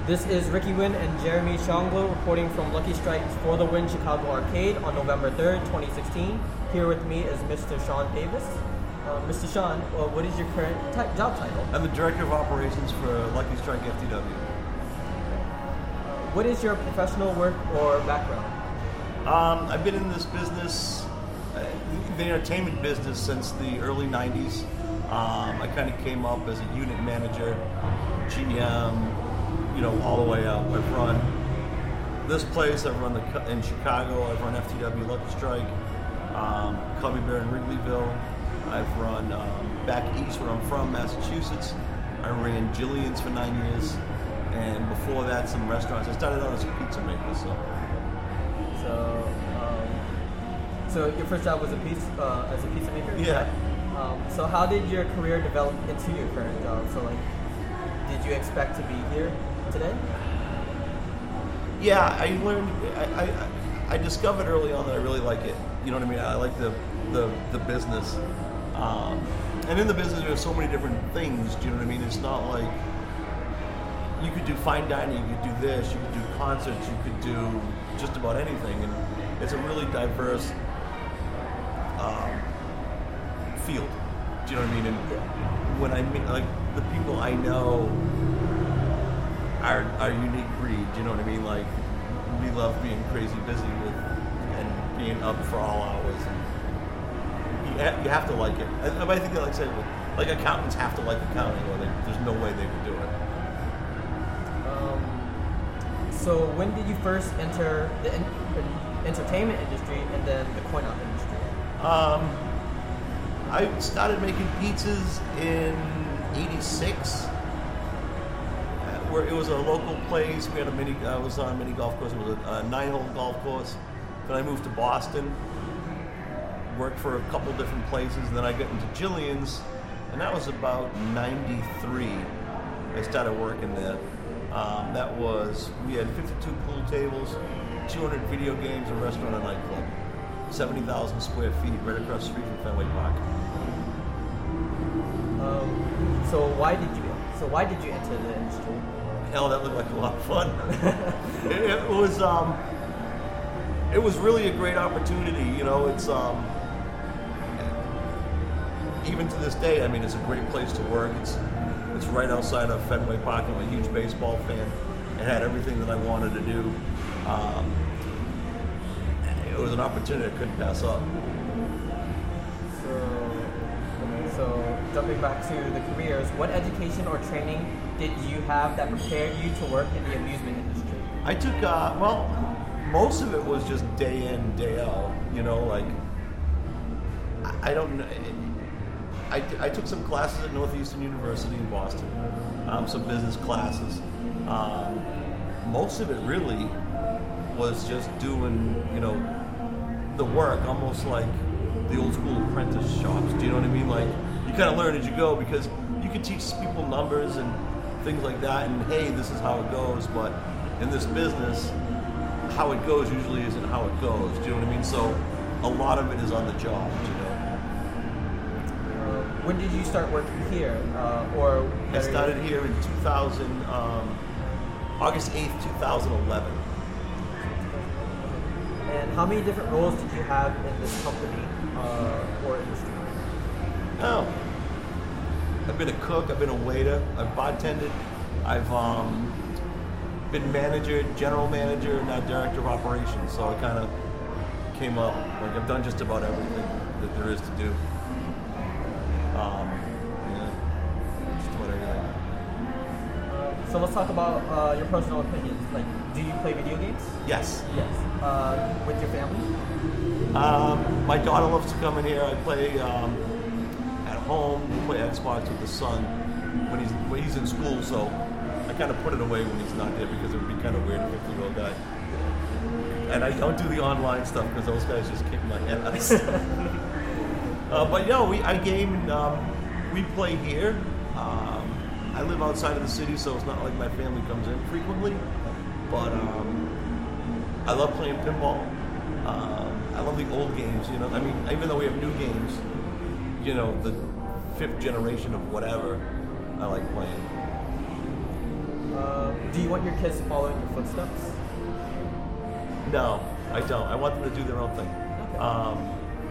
This is Ricky Wynn and Jeremy Shonglo reporting from Lucky Strike's For the Win Chicago Arcade on November 3rd, 2016. Here with me is Mr. Sean Davis. Mr. Sean, what is your current job title? I'm the Director of Operations for Lucky Strike FTW. What is your professional work or background? I've been in this business, the entertainment business, since the early 90s. I kind of came up as a unit manager, GM, all the way up. I've run this place, I've run in Chicago, I've run FTW Lucky Strike, Cubby Bear in Wrigleyville. I've run back east where I'm from, Massachusetts. I ran Jillian's for 9 years, and before that, some restaurants. I started out as a pizza maker, So your first job was as a pizza maker? Yeah. So how did your career develop into your current job? So did you expect to be here today? Yeah, I learned. I discovered early on that I really like it. You know what I mean? I like the business. And in the business, there's so many different things. Do you know what I mean? It's not like you could do fine dining, you could do this, you could do concerts, you could do just about anything, and it's a really diverse field. Do you know what I mean? And when I meet, like, the people I know are a unique breed. Do you know what I mean? Like, we love being crazy busy and being up for all hours. And you have to like it. I think they like say, like, accountants have to like accounting, or there's no way they could do it. So when did you first enter the entertainment industry and then the coin-op industry? I started making pizzas in '86. Where it was a local place. We had I was on a mini golf course. It was a 9-hole golf course. Then I moved to Boston, worked for a couple different places. Then I got into Jillian's, and that was about '93. I started working there. We had 52 pool tables, 200 video games, a restaurant, and nightclub. 70,000 square feet, right across the street from Fenway Park. So why did you enter the industry? Hell, that looked like a lot of fun. It was really a great opportunity. It's even to this day. I mean, it's a great place to work. It's right outside of Fenway Park. I'm a huge baseball fan. It had everything that I wanted to do. It was an opportunity I couldn't pass up. So jumping back to the careers, what education or training did you have that prepared you to work in the amusement industry? I took, most of it was just day in, day out. I don't know. I took some classes at Northeastern University in Boston, some business classes. Most of it really was just doing, the work, almost like the old school apprentice shops. Do you know what I mean? Like, you kind of learn as you go, because you can teach people numbers and things like that, and hey, this is how it goes. But in this business, how it goes usually isn't how it goes. Do you know what I mean? So a lot of it is on the job. When did you start working here? I started here in 2000, August 8th, 2011. And how many different roles did you have in this company or industry? Oh, I've been a cook, I've been a waiter, I've bartended, I've been manager, general manager, now director of operations. So I kind of came up, like, I've done just about everything that there is to do. Just about everything. So let's talk about your personal opinions. Like, do you play video games? Yes. Yes. With your family? My daughter loves to come in here. I play at home. We play Xbox with the son when he's in school. So I kind of put it away when he's not there, because it would be kind of weird, a 50-year-old guy. And I don't do the online stuff because those guys just kick my ass. But I game and we play here. I live outside of the city, so it's not like my family comes in frequently. But I love playing pinball. I love the old games. I mean, even though we have new games, the 5th generation of whatever, I like playing. Do you want your kids following your footsteps? No, I don't. I want them to do their own thing. Okay.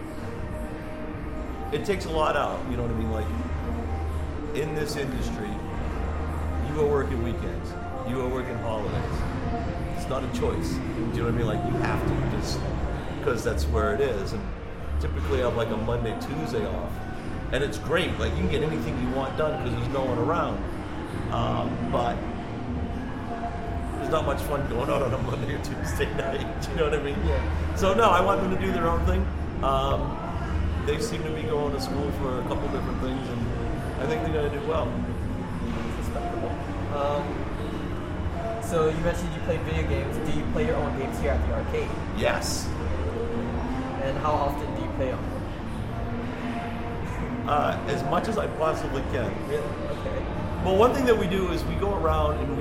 It takes a lot out, you know what I mean? Like, in this industry, you are working weekends, you are working holidays. It's not a choice. Do you know what I mean? Like, you have to, just because that's where it is. And typically I have like a Monday, Tuesday off. And it's great. Like, you can get anything you want done because there's no one around. But there's not much fun going out on a Monday or Tuesday night. You know what I mean? Yeah. So no, I want them to do their own thing. They seem to be going to school for a couple different things, and I think they're going to do well. Respectable. So you mentioned you play video games. Do you play your own games here at the arcade? Yes. And how often do you play on them? As much as I possibly can. Really? Okay. Well, one thing that we do is we go around and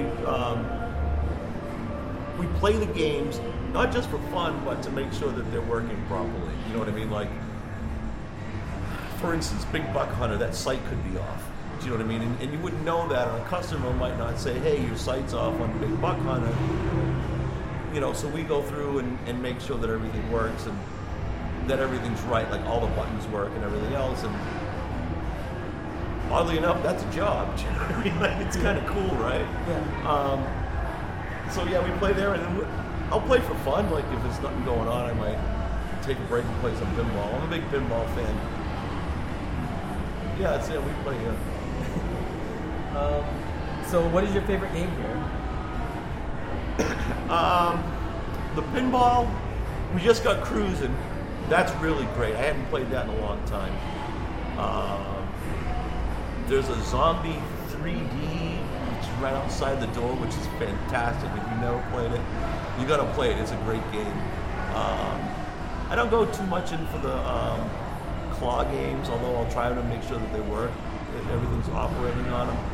we play the games, not just for fun, but to make sure that they're working properly. You know what I mean? Like, for instance, Big Buck Hunter, that sight could be off. Do you know what I mean? And you wouldn't know that, or a customer might not say, hey, your sight's off on Big Buck Hunter. You know, so we go through and make sure that everything works and that everything's right, like all the buttons work and everything else. And oddly enough, that's a job. Do you know what I mean? Like, it's kind of cool, right? Yeah. So yeah, we play there, and then I'll play for fun. Like, if there's nothing going on, I might take a break and play some pinball. I'm a big pinball fan. Yeah, that's it. We play here. So what is your favorite game here? The pinball, we just got Cruising. That's really great. I haven't played that in a long time. There's a Zombie 3D, which is right outside the door, which is fantastic. If you've never played it, you got to play it. It's a great game. I don't go too much in for the claw games, although I'll try to make sure that they work, that everything's operating on them.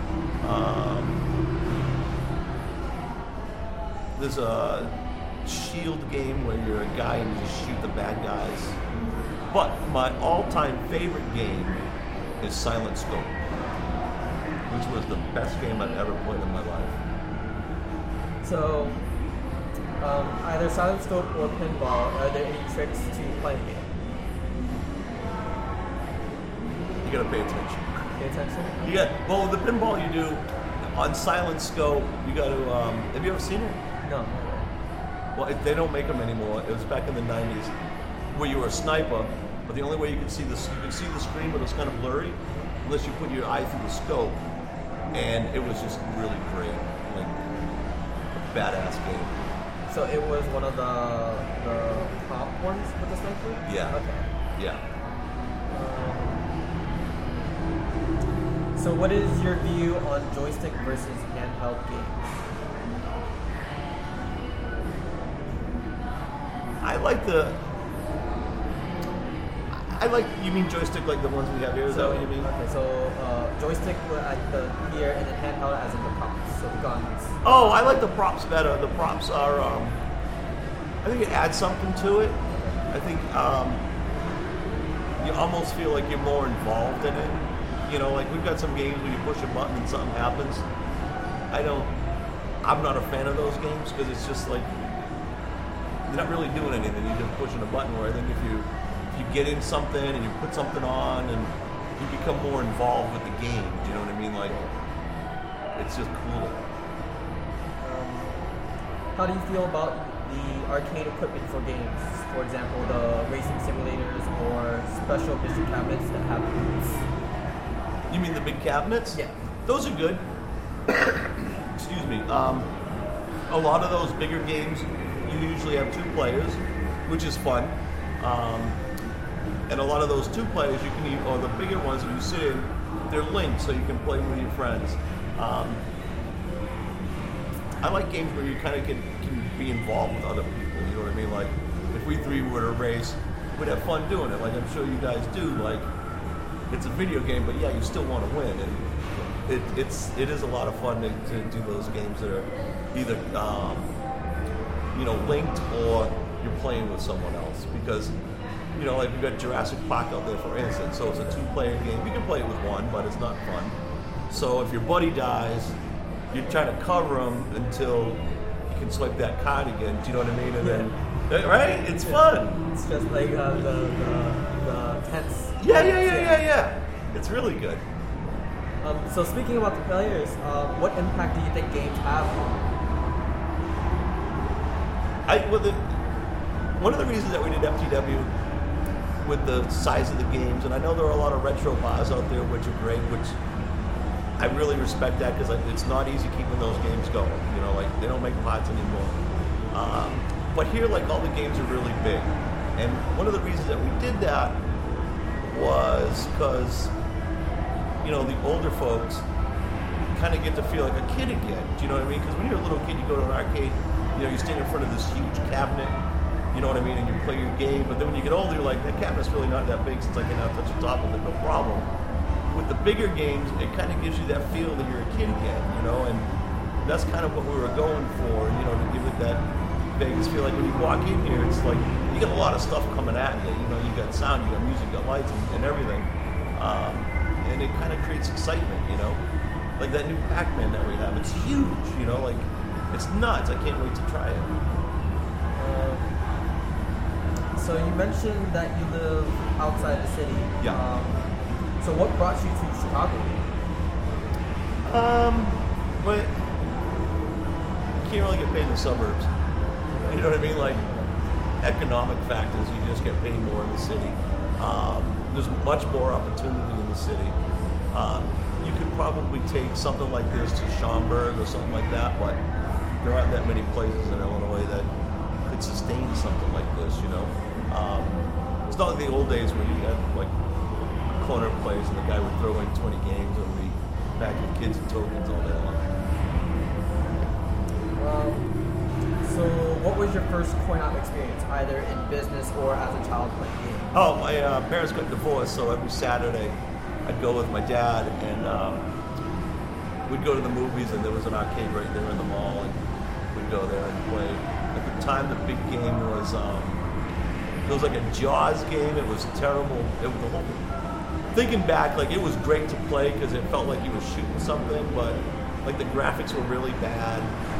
There's a shield game where you're a guy and you just shoot the bad guys. But my all-time favorite game is Silent Scope, which was the best game I've ever played in my life. So either Silent Scope or pinball, are there any tricks to playing it? You gotta pay attention. Pay attention? Well, the pinball you do on Silent Scope, you gotta, have you ever seen it? No. Well, they don't make them anymore. It was back in the 90s, where you were a sniper, but the only way you could see the screen, but it was kind of blurry, unless you put your eye through the scope. And it was just really great, like a badass game. So it was one of the top ones with the sniper? Yeah. Okay. Yeah. So what is your view on joystick versus handheld games? You mean joystick like the ones we have here? Is that what you mean? Okay, so joystick at the here and then handheld as in the props, so the guns. Oh, I like the props better. The props are, I think it adds something to it. I think you almost feel like you're more involved in it. You know, like we've got some games where you push a button and something happens. I'm not a fan of those games because it's just like, you're not really doing anything. You're just pushing a button. Where I think if you get in something and you put something on and you become more involved with the game. Do you know what I mean? Like, it's just cool. How do you feel about the arcade equipment for games? For example, the racing simulators or special mission cabinets that have boots. You mean the big cabinets? Yeah. Those are good. Excuse me. A lot of those bigger games, you usually have 2 players, which is fun. And a lot of those 2 players, you can or the bigger ones, when you sit in, they're linked so you can play with your friends. I like games where you kind of can be involved with other people, you know what I mean? Like, if we 3 were to race, we'd have fun doing it, like I'm sure you guys do. Like, it's a video game, but yeah, you still want to win, and it is a lot of fun to do those games that are either linked or you're playing with someone else, because like we've got Jurassic Park out there, for instance, so it's a 2-player game. You can play it with one, but it's not fun. So if your buddy dies, you're trying to cover them until you can swipe that card again. Do you know what I mean? And then, right? It's fun. It's just like the tense. Yeah. It's really good. So speaking about the players, what impact do you think games have? One of the reasons that we did FTW with the size of the games, and I know there are a lot of retro bars out there which are great, which I really respect that because it's not easy keeping those games going. You know, like they don't make pods anymore. But here, like all the games are really big, and one of the reasons that we did that was because the older folks kind of get to feel like a kid again. Do you know what I mean? Because when you're a little kid, you go to an arcade, you stand in front of this huge cabinet. You know what I mean? And you play your game. But then when you get older, you're like, that cabinet's really not that big since I can now touch the top of it, no problem. With the bigger games, it kind of gives you that feel that you're a kid again, and that's kind of what we were going for, to give it that Vegas feel. Like when you walk in here, it's like you got a lot of stuff coming at you. You got sound, you got music, you got lights, and everything. And it kind of creates excitement, Like that new Pac-Man that we have, it's huge, like it's nuts. I can't wait to try it. So you mentioned that you live outside the city. Yeah. So what brought you to Chicago? But you can't really get paid in the suburbs. You know what I mean? Like economic factors, you just get paid more in the city. There's much more opportunity in the city. You could probably take something like this to Schaumburg or something like that, but there aren't that many places in Illinois that could sustain something like this, It's not like the old days where you had like a corner place and the guy would throw in 20 games and be back with kids and tokens all day long. So what was your first coin-op experience, either in business or as a child playing games? Oh, my parents got divorced, so every Saturday I'd go with my dad and we'd go to the movies, and there was an arcade right there in the mall, and we'd go there and play. At the time, the big game was it was like a Jaws game. It was terrible. It was the whole. Thinking back, like it was great to play because it felt like you were shooting something, but like the graphics were really bad.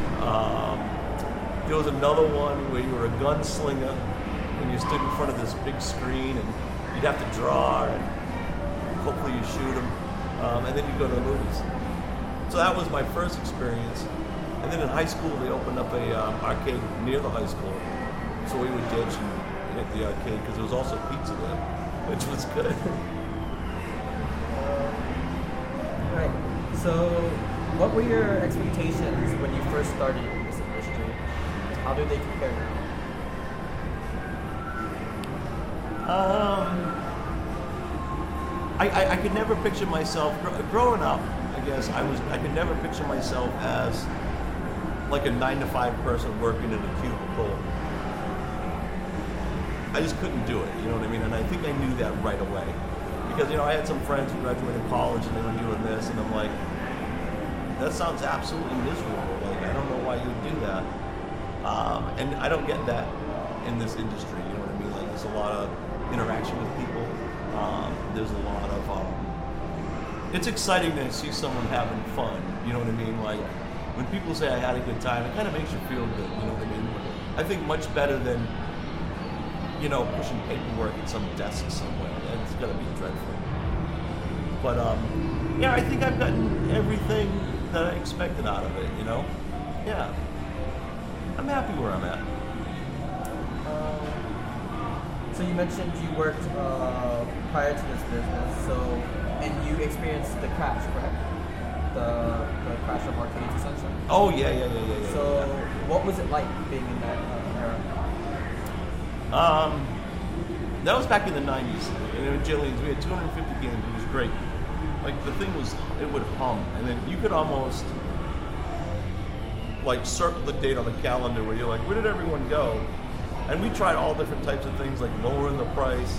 There was another one where you were a gunslinger and you stood in front of this big screen and you'd have to draw and hopefully you shoot them, and then you'd go to the movies. So that was my first experience. And then in high school, they opened up a arcade near the high school. So we would ditch and hit the arcade because there was also pizza there, which was good. Right. So what were your expectations when you first started in this industry? How do they compare now? I could never picture myself growing up. I guess I could never picture myself as like a 9-to-5 person working in a cubicle. I just couldn't do it. You know what I mean? And I think I knew that right away because I had some friends who graduated college and they were doing this, and I'm like, that sounds absolutely miserable. Like I don't know why you would do that. And I don't get that in this industry. You know what I mean? Like there's a lot of interaction with people. There's a lot of it's exciting to see someone having fun. You know what I mean? Like when people say I had a good time, it kind of makes you feel good. You know what I mean? I think much better than pushing paperwork at some desk somewhere. It's gonna be dreadful. But I think I've gotten everything that I expected out of it. Yeah, I'm happy where I'm at. So you mentioned you worked prior to this business, and you experienced the crash, correct? The crash of arcades, essentially. Oh yeah. So what was it like being in that era? That was back in the 90s. And in Jillian's, we had 250 games. It was great. Like the thing was, it would hum, and then you could almost like circle the date on the calendar where you're like, where did everyone go? And we tried all different types of things, like lowering the price,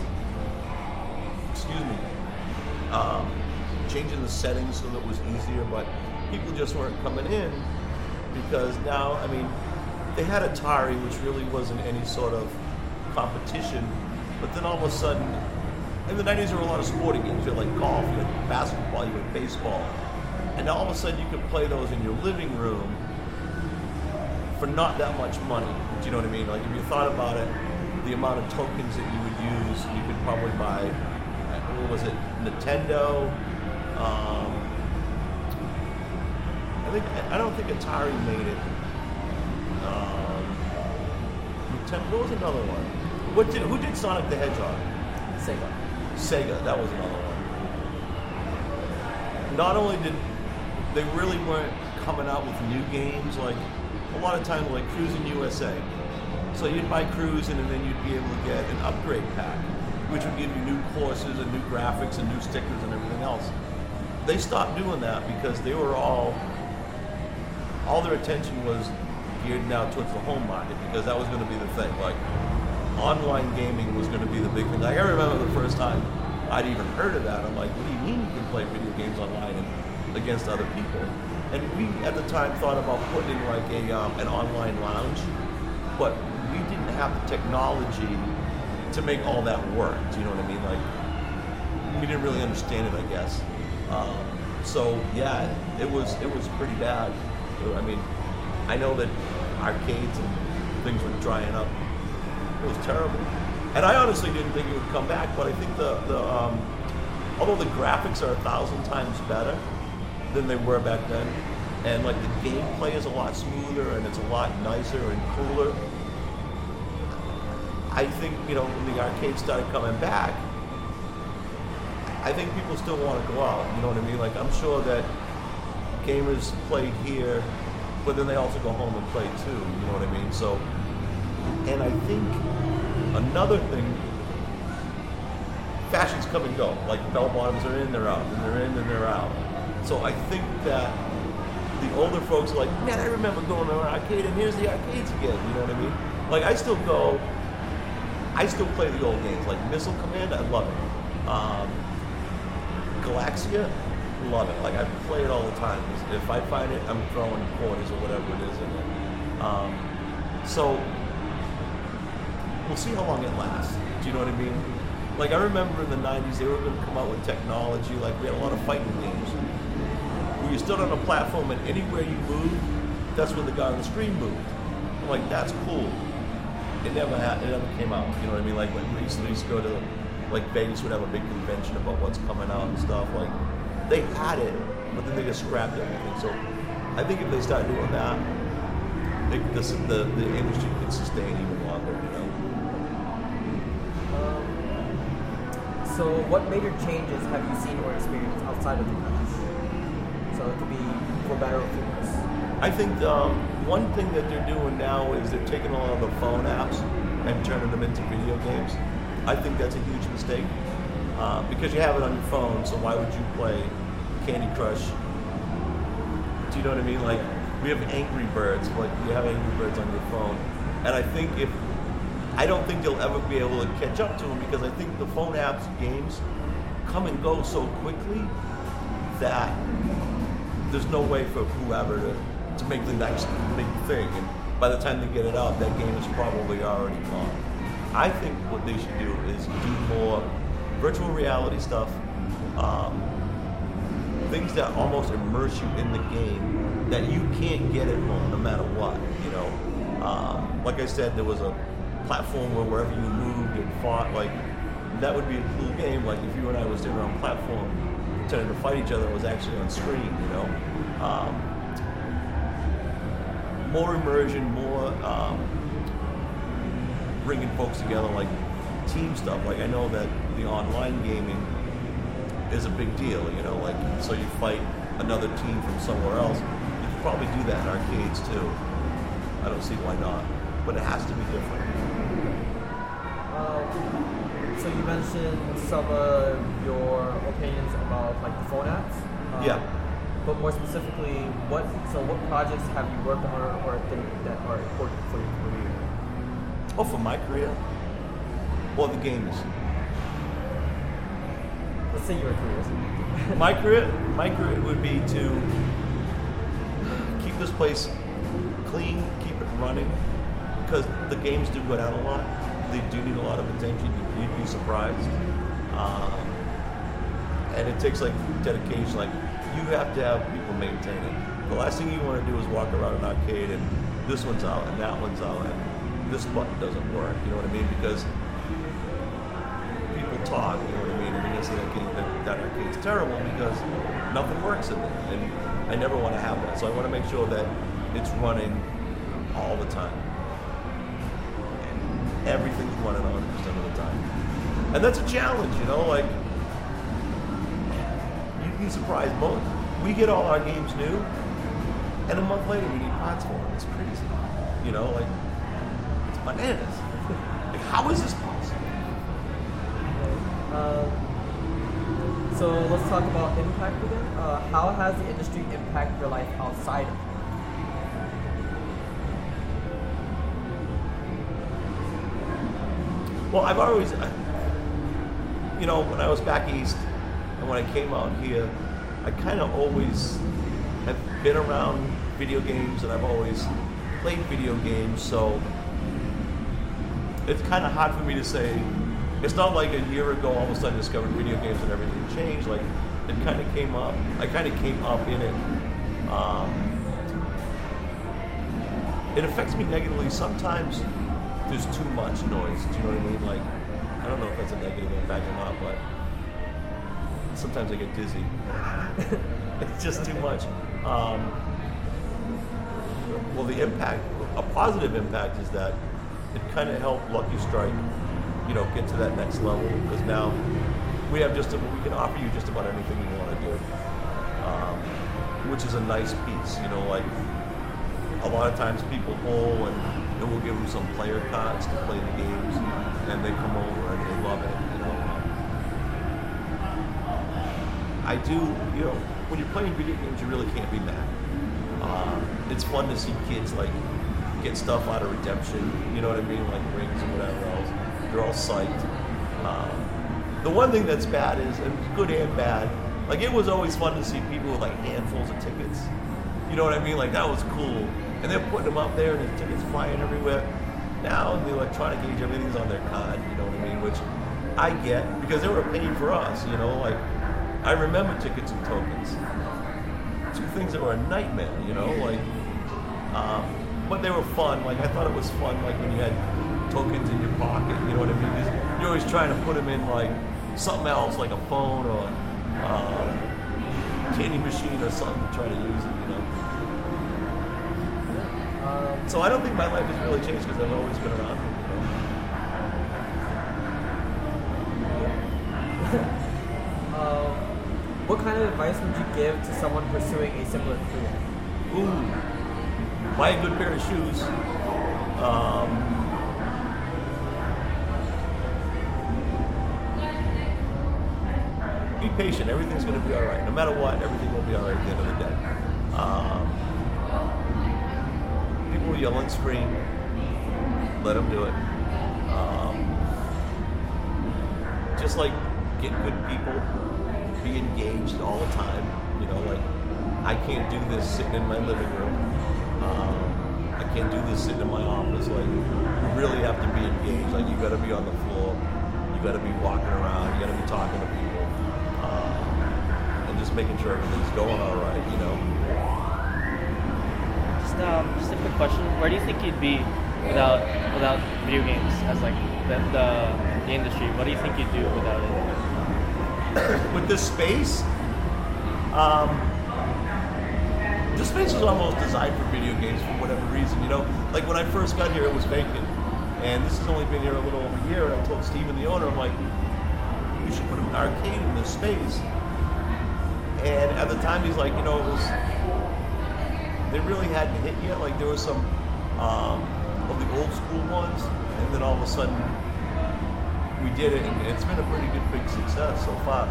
changing the settings so that it was easier, but people just weren't coming in because now, they had Atari, which really wasn't any sort of competition, but then all of a sudden, in the 90s there were a lot of sporting games. You had like golf, you had basketball, you had baseball. And all of a sudden you could play those in your living room for not that much money. Do you know what I mean? Like if you thought about it, the amount of tokens that you would use, you could probably buy, what was it, Nintendo? I don't think Atari made it. Nintendo, what was another one? Who did Sonic the Hedgehog? Sega, that was another one. Not only did they really weren't coming out with new games, like a lot of times like Cruis'n USA. So you'd buy Cruis'n and then you'd be able to get an upgrade pack, which would give you new courses and new graphics and new stickers and everything else. They stopped doing that because they were all their attention was geared now towards the home market, because that was going to be the thing. Like online gaming was going to be the big thing. Like I remember the first time I'd even heard of that. I'm like, what do you mean you can play video games online and against other people? And we at the time thought about putting in like an online lounge, but we didn't have the technology to make all that work. Do you know what I mean? Like we didn't really understand it, I guess. So yeah, it was pretty bad. I mean, I know that arcades and things were drying up. It was terrible. And I honestly didn't think it would come back, but I think although the graphics are 1,000 times better than they were back then, and like the gameplay is a lot smoother and it's a lot nicer and cooler, I think, you know, when the arcades started coming back, I think people still want to go out, you know what I mean? Like I'm sure that gamers play here, but then they also go home and play too, you know what I mean? So, and I think another thing, fashions come and go. Like bell bottoms are in, they're out, and they're in, and they're out. So I think that the older folks are like, man, I remember going to an arcade, and here's the arcades again, you know what I mean? Like I still play the old games, like Missile Command, I love it. Galaxia, love it. Like I play it all the time. If I find it, I'm throwing quarters or whatever it is in it. So we'll see how long it lasts. Do you know what I mean? Like I remember in the 90s, they were going to come out with technology. Like we had a lot of fighting games where you stood on a platform and anywhere you moved, that's where the guy on the screen moved. I'm like, that's cool. It never came out. You know what I mean? Like when we used to go to like Vegas would have a big convention about what's coming out and stuff. Like they had it, but then they just scrapped everything. So I think if they start doing that, the industry can sustain even longer, you know. So what major changes have you seen or experienced outside of the US? So it could be for better or for worse. I think one thing that they're doing now is they're taking a lot of the phone apps and turning them into video games. I think that's a huge mistake because you have it on your phone, so why would you play Candy Crush? Do you know what I mean? Like, we have Angry Birds, like you have Angry Birds on your phone. And I don't think they'll ever be able to catch up to them because I think the phone apps games come and go so quickly that there's no way for whoever to make the next big thing. And by the time they get it out, that game is probably already gone. I think what they should do is do more virtual reality stuff, things that almost immerse you in the game that you can't get at home no matter what, you know. Like I said, there was a platform where wherever you moved and fought, like that would be a cool game. Like if you and I was doing on a platform trying to fight each other, it was actually on screen, you know. More immersion, more bringing folks together, like team stuff. Like I know that the online gaming is a big deal, you know, like so you fight another team from somewhere else. You could probably do that in arcades too. I don't see why not, but it has to be different. So you mentioned some of your opinions about like the phone apps. Yeah. But more specifically, what projects have you worked on or think that are important for your career? Oh, for my career? Or the games? Let's say your career. My career would be to keep this place clean, keep it running, because the games do go down a lot. They do need a lot of attention. You'd be surprised. And it takes like dedication. Like you have to have people maintain it. The last thing you want to do is walk around an arcade and this one's out and that one's out and this button doesn't work. You know what I mean? Because people talk. You know what I mean? And they're gonna say that arcade's terrible because nothing works in it. And I never want to have that. So I want to make sure that it's running all the time. And everything's running 100% of the time. And that's a challenge, you know, like, you'd be surprised. We get all our games new, and a month later we need parts for them. It's crazy. You know, like, it's bananas. Like, how is this possible? So let's talk about impact again. How has the industry impacted your life outside of it? Well, I've always, you know, when I was back east and when I came out here, I kind of always have been around video games and I've always played video games, so it's kind of hard for me to say. It's not like a year ago all of a sudden I discovered video games and everything changed. Like, it kind of came up. I kind of came up in it. It affects me negatively. Sometimes there's too much noise. Do you know what I mean? Like, I don't know if that's a negative impact or not, but sometimes I get dizzy. It's just too much. Well, the impact, a positive impact, is that it kind of helped Lucky Strike, you know, get to that next level, because now we can offer you just about anything you want to do, which is a nice piece. You know, like, a lot of times people pull and we'll give them some player cards to play the games, and they come over and they love it. You know, I do. You know, when you're playing video games, you really can't be mad. It's fun to see kids like get stuff out of Redemption. You know what I mean, like rings and whatever else. They're all psyched. The one thing that's bad is, and good and bad, like, it was always fun to see people with like handfuls of tickets. You know what I mean? Like, that was cool. And they're putting them up there and the tickets flying everywhere. Now the electronic age, everything's on their card, you know what I mean? Which I get, because they were paying for us, you know, like, I remember tickets and tokens. Two things that were a nightmare, you know, like, but they were fun. Like, I thought it was fun, like, when you had tokens in your pocket, you know what I mean? Because you're always trying to put them in, like, something else, like a phone or candy machine or something to try to use it, you know? So I don't think my life has really changed because I've always been around it, you know? What kind of advice would you give to someone pursuing a similar career? Ooh, buy a good pair of shoes. Be patient. Everything's going to be all right. No matter what, everything will be all right at the end of the day. People yell and scream. Let them do it. Just like get good people. Be engaged all the time. You know, like, I can't do this sitting in my living room. I can't do this sitting in my office. Like, you really have to be engaged. Like, you got to be on the floor. You got to be walking around. You got to be talking to people. And just making sure everything's going all right, you know. Just a quick question. Where do you think you'd be without video games as like the industry? What do you think you'd do without it? With this space, this space was almost designed for video games for whatever reason, you know. Like, when I first got here, it was vacant, and this has only been here a little over a year. And I told Steven, the owner, I'm like, we should put an arcade in this space. And at the time, he's like, you know, they really hadn't hit yet. Like, there was some of the old school ones, and then all of a sudden we did it, and it's been a pretty good big success so far.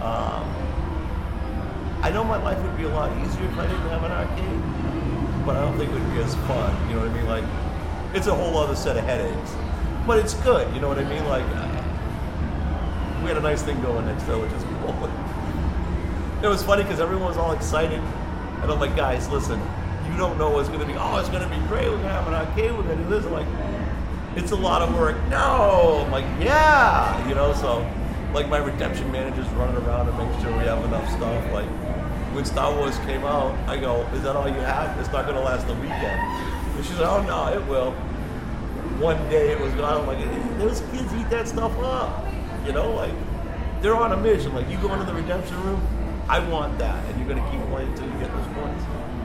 I know my life would be a lot easier if I didn't have an arcade, but I don't think it would be as fun. You know what I mean? Like, it's a whole other set of headaches, but it's good. You know what I mean? Like, we had a nice thing going next door, which is cool. It was funny because everyone was all excited, and I'm like, guys, listen, you don't know what's going to be. Oh, it's going to be great. We're going to have an arcade. We're going to do this. I'm like, it's a lot of work. No. I'm like, yeah. You know, so, like, my redemption manager's running around and making sure we have enough stuff. Like, when Star Wars came out, I go, is that all you have? It's not going to last the weekend. And she's like, oh no, it will. One day it was gone. I'm like, hey, those kids eat that stuff up. You know, like, they're on a mission. Like, you go into the redemption room, I want that. And you're going to keep playing until you get those points.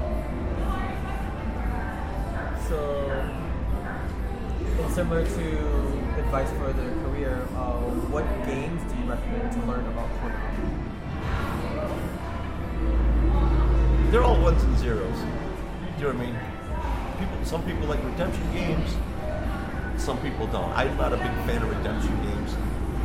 So, and similar to advice for their career, what games do you recommend to learn about Konami? They're all ones and zeros. Do you know what I mean? Some people like redemption games. Some people don't. I'm not a big fan of redemption games.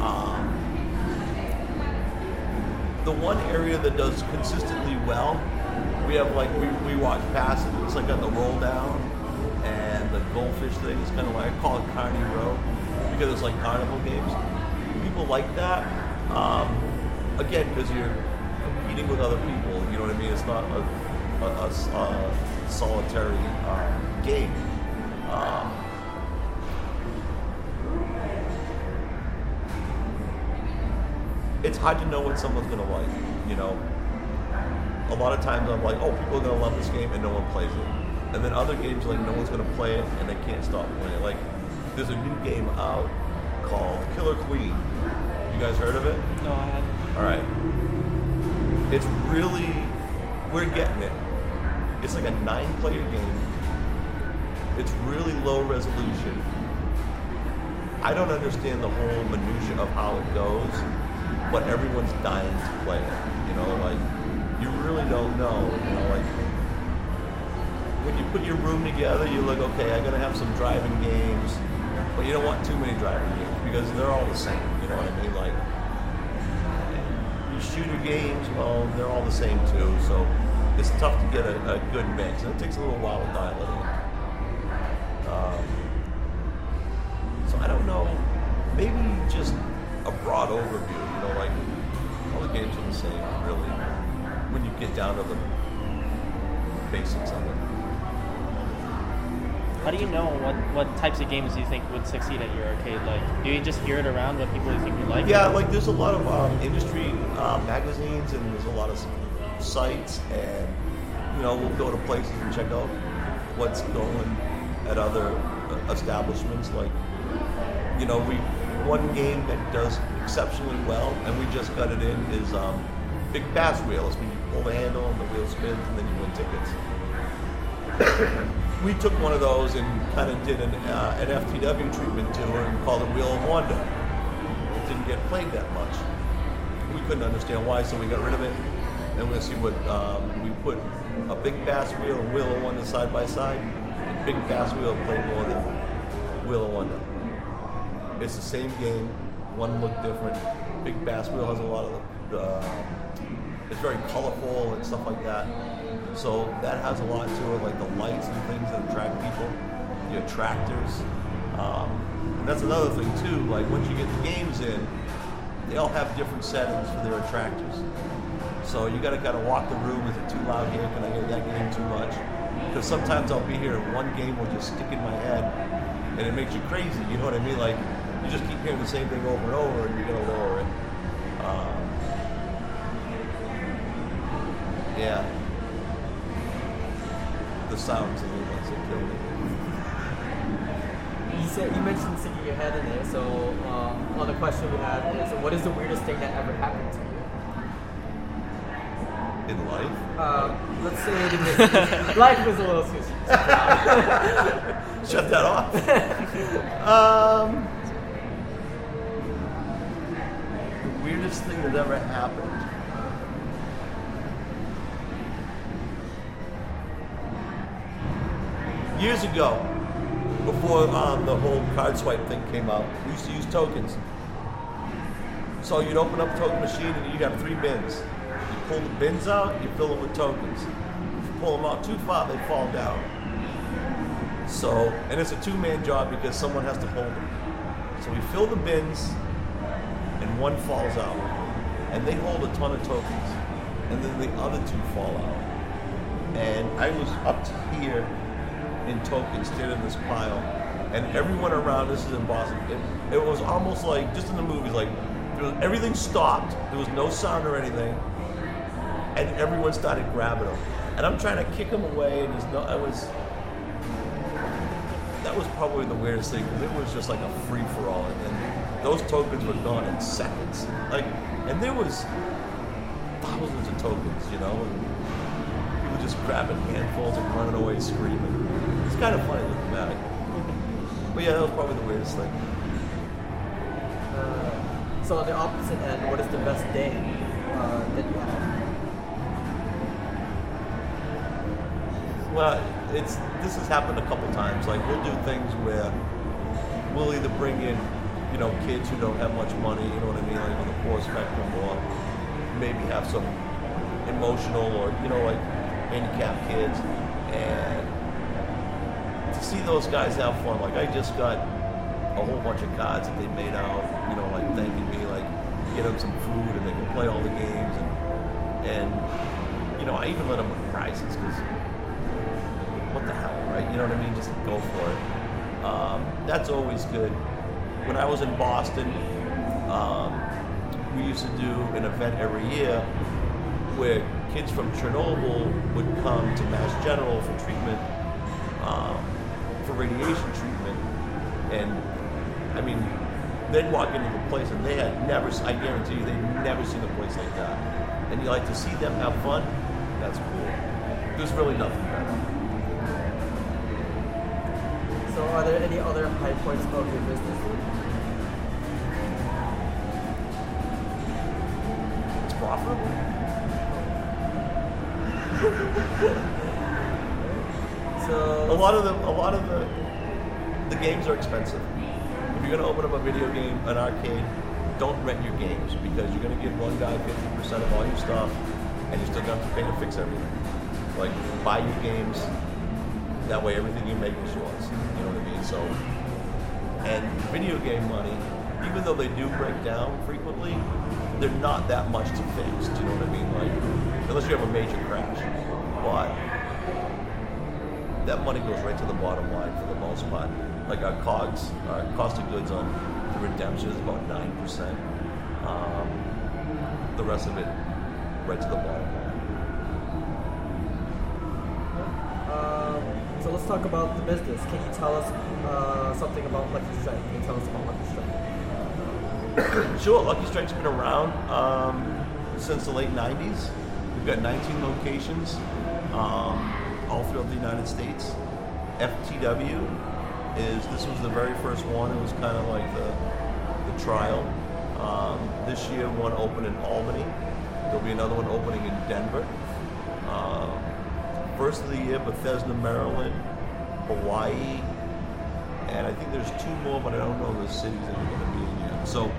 The one area that does consistently well, we have like we watch past it. It's like on the roll down and the goldfish thing. It's kind of like I call it Carney Row because it's like carnival games. People like that. Again, because you're competing with other people. You know what I mean? It's not a solitary game. It's hard to know what someone's gonna like. You know, a lot of times I'm like, oh, people are gonna love this game, and no one plays it. And then other games like no one's gonna play it, and they can't stop playing it. Like there's a new game out called Killer Queen. You guys heard of it? No, I haven't. All right. It's really, we're getting it. It's like a 9-player game. It's really low resolution. I don't understand the whole minutia of how it goes, but everyone's dying to play it. You know, like, you really don't know. You know, like, when you put your room together, you're like, okay, I'm gonna have some driving games, but you don't want too many driving games because they're all the same. You know what I mean? Like, shooter games, well, they're all the same too, so it's tough to get a good mix, and it takes a little while to dial it in. So I don't know, maybe just a broad overview, you know, like all the games are the same, really, when you get down to the basics of it. How do you know what types of games you think would succeed at your arcade? Like, do you just hear it around what people think you like? Yeah, like there's a lot of industry magazines, and there's a lot of sites, and you know, we'll go to places and check out what's going at other establishments. Like, you know, one game that does exceptionally well, and we just got it in, is Big Bass Wheel. It's when you pull the handle and the wheel spins, and then you win tickets. We took one of those and kind of did an FTW treatment to it and called it Wheel of Wonder. It didn't get played that much. We couldn't understand why, so we got rid of it. And we're going to see what we put a Big Bass Wheel and Wheel of Wonder side by side. Big Bass Wheel played more than Wheel of Wonder. It's the same game. One looked different. Big Bass Wheel has a lot of it's very colorful and stuff like that. So that has a lot to it, like the lights and things that attract people, the attractors. And that's another thing too, like once you get the games in, they all have different settings for their attractors. So you gotta kind of walk the room, is it too loud here, can I hear that game too much? Because sometimes I'll be here and one game will just stick in my head and it makes you crazy, you know what I mean? Like, you just keep hearing the same thing over and over and you're gonna lower it. Yeah. The sounds and the ones that kill me. You mentioned sticking your head in there, so another question we have is, what is the weirdest thing that ever happened to you? In life? Let's say life was a little sushi. Shut that off. The weirdest thing that ever happened. Years ago, before the whole card swipe thing came out, we used to use tokens. So you'd open up a token machine and you'd have 3 bins. You pull the bins out, you fill them with tokens. If you pull them out too far, they fall down. So, and it's a 2-man job because someone has to hold them. So we fill the bins and one falls out. And they hold a ton of tokens. And then the other 2 fall out. And I was up to here in tokens, standing in this pile, and everyone around, this is in Boston, it was almost like, just in the movies, like, everything stopped, there was no sound or anything, and everyone started grabbing him. And I'm trying to kick him away, and that was probably the weirdest thing, because it was just like a free-for-all, and those tokens were gone in seconds. And there was thousands of tokens, and people just grabbing handfuls and running away screaming. It's kind of funny looking back. But yeah, that was probably the weirdest thing. So on the opposite end, what is the best day that you have? Well, this has happened a couple times. Like, we'll do things where we'll either bring in, kids who don't have much money, you know what I mean, like on the poor spectrum, or maybe have some emotional or, like handicapped kids. And to see those guys have fun, like I just got a whole bunch of cards that they made out, like thanking me, like get them some food and they can play all the games, and I even let them win prizes, because what the hell, right? You know what I mean? Just go for it. That's always good. When I was in Boston, we used to do an event every year where kids from Chernobyl would come to Mass General for treatment, for radiation treatment, and I mean, they'd walk into the place and they had never, I guarantee you, they'd never seen a place like that. And you like to see them have fun? That's cool. There's really nothing better. So are there any other high points of your business? It's profitable. So a lot of the games are expensive. If you're gonna open up a video game, an arcade, don't rent your games, because you're gonna give one guy 50% of all your stuff, and you're still gonna have to pay to fix everything. Like, buy your games. That way, everything you make is yours. You know what I mean? So, and video game money, even though they do break down frequently, they're not that much to fix. Do you know what I mean? Like, unless you have a major crash. But that money goes right to the bottom line for the most part. Like our COGS, our cost of goods on the redemption is about 9%. The rest of it right to the bottom line. So let's talk about the business. Can you tell us something about Lucky Strike? Can you tell us about Lucky Strike? Sure. Lucky Strike's been around since the late 90s. We've got 19 locations all throughout the United States. FTW this was the very first one. It was kind of like the trial. This year, one opened in Albany. There'll be another one opening in Denver. First of the year, Bethesda, Maryland, Hawaii, and I think there's two more, but I don't know the cities that are going to be in yet. So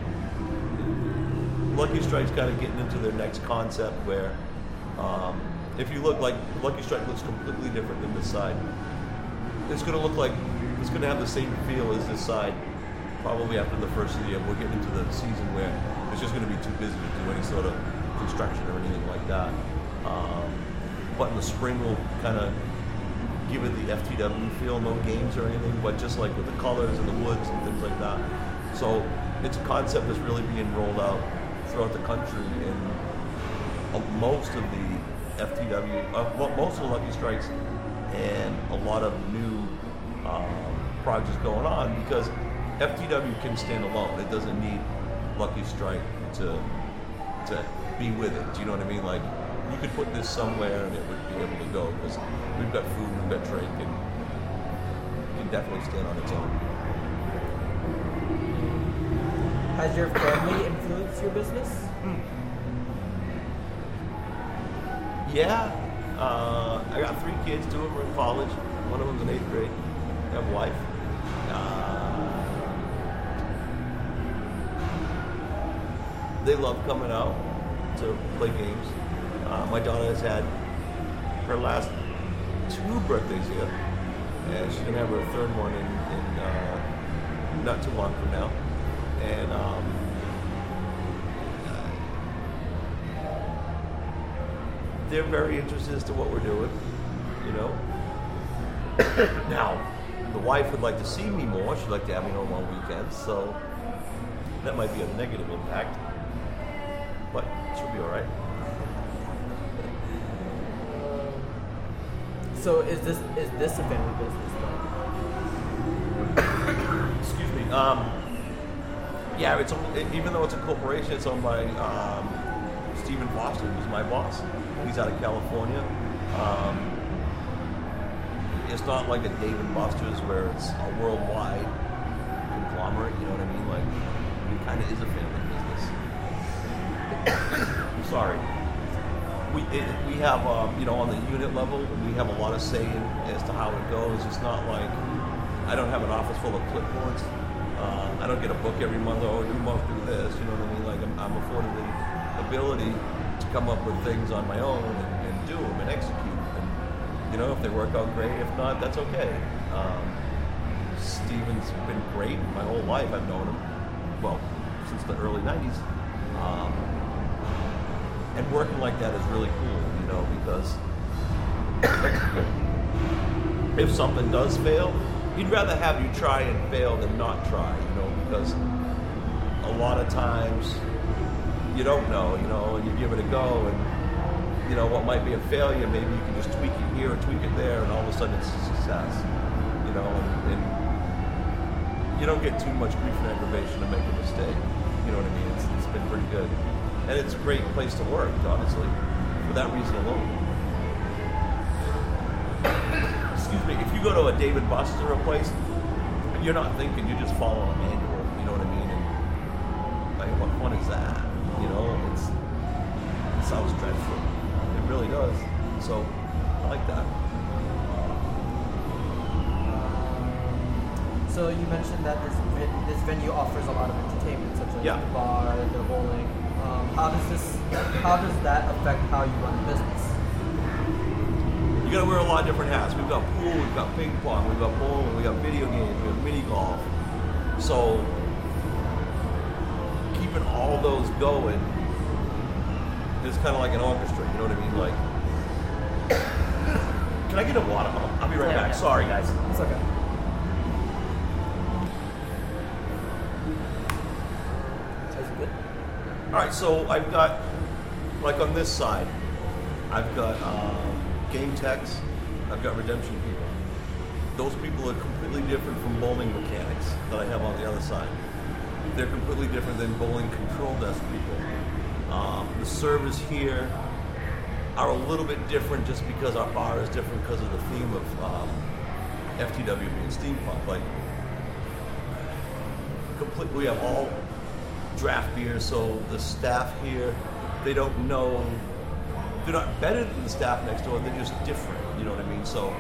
Lucky Strike's kind of getting into their next concept where, if you look, like Lucky Strike looks completely different than this side. It's going to look like, it's going to have the same feel as this side probably after the first of the year. We'll get into the season where it's just going to be too busy to do any sort of construction or anything like that. But in the spring, we'll kind of give it the FTW feel, no games or anything, but just like with the colors and the woods and things like that. So it's a concept that's really being rolled out throughout the country, and most of the FTW, most of the Lucky Strikes, and a lot of new projects going on, because FTW can stand alone. It doesn't need Lucky Strike to be with it. Do you know what I mean? Like, you could put this somewhere and it would be able to go, because we've got food, we've got drink, and it can definitely stand on its own. Has your family influenced your business? Yeah. I got 3 kids, 2 of them are in college. One of them's in 8th grade. I have a wife. They love coming out to play games. My daughter has had her last 2 birthdays here, and she's gonna have her 3rd one in not too long from now. And they're very interested as to what we're doing, you know. Now, the wife would like to see me more. She'd like to have me home on weekends, so that might be a negative impact, but she'll be all right. So is this a family business then? Excuse me. Yeah, it's even though it's a corporation, it's owned by Stephen Foster, who's my boss. He's out of California. It's not like a Dave and Buster's where it's a worldwide conglomerate. You know what I mean? Like, it kind of is a family business. I'm sorry. We have on the unit level, we have a lot of say as to how it goes. It's not like I don't have an office full of clipboards. I don't get a book every month. Oh, you must do this. You know what I mean? Like I'm afforded the ability to come up with things on my own and do them and execute. And if they work out great. If not, that's okay. Steven's been great my whole life. I've known him since the early '90s. And working like that is really cool, because if something does fail, he'd rather have you try and fail than not try, because a lot of times you don't know, and you give it a go, and what might be a failure, maybe you can just tweak it here or tweak it there, and all of a sudden it's a success, and you don't get too much grief and aggravation to make a mistake, you know what I mean? It's been pretty good. And it's a great place to work, honestly, for that reason alone. Excuse me, if you go to a Dave & Buster's or a place, you're not thinking, you're just following a manual, you know what I mean? And like, what fun is that? It sounds dreadful. It really does. So, I like that. So you mentioned that this venue offers a lot of entertainment, such as the bar, the bowling. How does that affect how you run the business? You gotta wear a lot of different hats. We've got pool, we've got ping pong, we've got bowling, we've got video games, we have mini golf. So keeping all those going is kind of like an orchestra, you know what I mean? Like, can I get a water? I'll be right back. Sorry, guys. It's okay. All right, so I've got, like on this side, I've got game techs, I've got redemption people. Those people are completely different from bowling mechanics that I have on the other side. They're completely different than bowling control desk people. The servers here are a little bit different just because our bar is different because of the theme of FTW being steampunk. Like, we have all draft beer, so the staff here, they don't know, they're not better than the staff next door, they're just different, you know what I mean? So,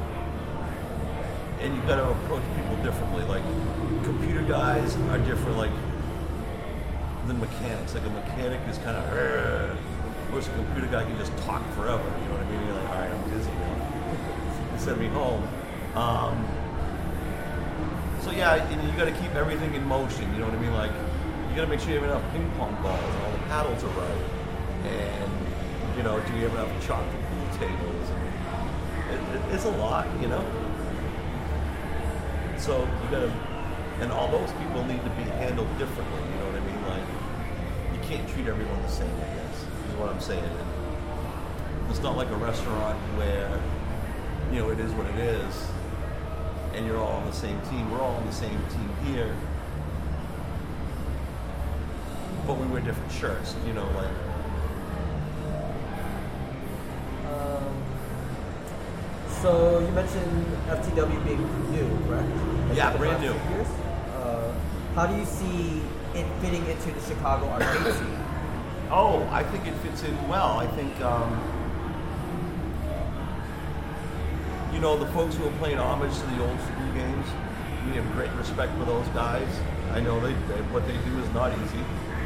and you've got to approach people differently. Like, computer guys are different, like, than mechanics. Like, a mechanic is kind of, whereas a computer guy can just talk forever, you know what I mean? You're like, all right, I'm dizzy now. Send me home. So yeah, and you got to keep everything in motion, you know what I mean? Like, you gotta make sure you have enough ping pong balls and all the paddles are right. And, do you have enough chocolate pool tables? It's a lot, So you gotta, and all those people need to be handled differently, you know what I mean? Like, you can't treat everyone the same, I guess, is what I'm saying. And it's not like a restaurant where, it is what it is, and you're all on the same team. We're all on the same team here. But we wear different shirts, like. So you mentioned FTW being new, correct? Yeah, brand new. Years. How do you see it fitting into the Chicago arcade scene? Oh, I think it fits in well. I think, the folks who are playing homage to the old school games, we have great respect for those guys. I know what they do is not easy.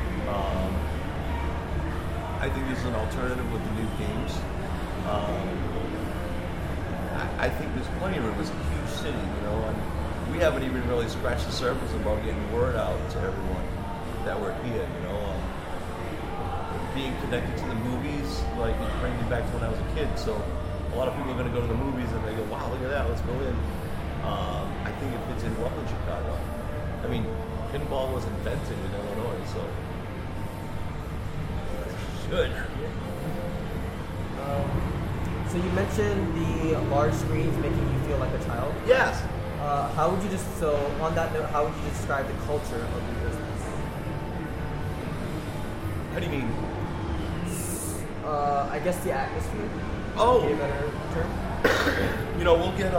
I think this is an alternative with the new games. I think there's plenty of room. It's a huge city, and we haven't even really scratched the surface about getting word out to everyone that we're here, being connected to the movies, like, it brings me back to when I was a kid. So a lot of people are going to go to the movies and they go, wow, look at that, let's go in. I think it fits in well in Chicago. I mean, pinball was invented in Illinois, so good. So you mentioned the large screens making you feel like a child. Yes. How would you on that note, how would you describe the culture of your business? How do you mean? I guess the atmosphere. Oh. Be a better term. You know, we'll get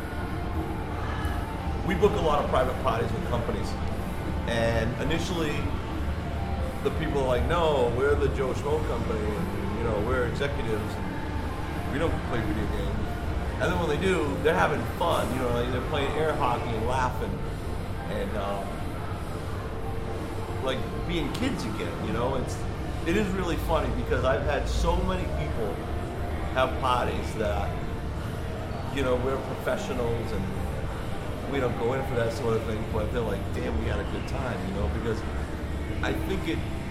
we book a lot of private parties with companies, and initially the people are like, no, we're the Joe Schmo company, and you know, we're executives, and we don't play video games. And then when they do, they're having fun, you know, like they're playing air hockey and laughing, and like being kids again, you know. It is really funny because I've had so many people have parties that, you know, we're professionals and we don't go in for that sort of thing, but they're like, damn, we had a good time, you know, because I think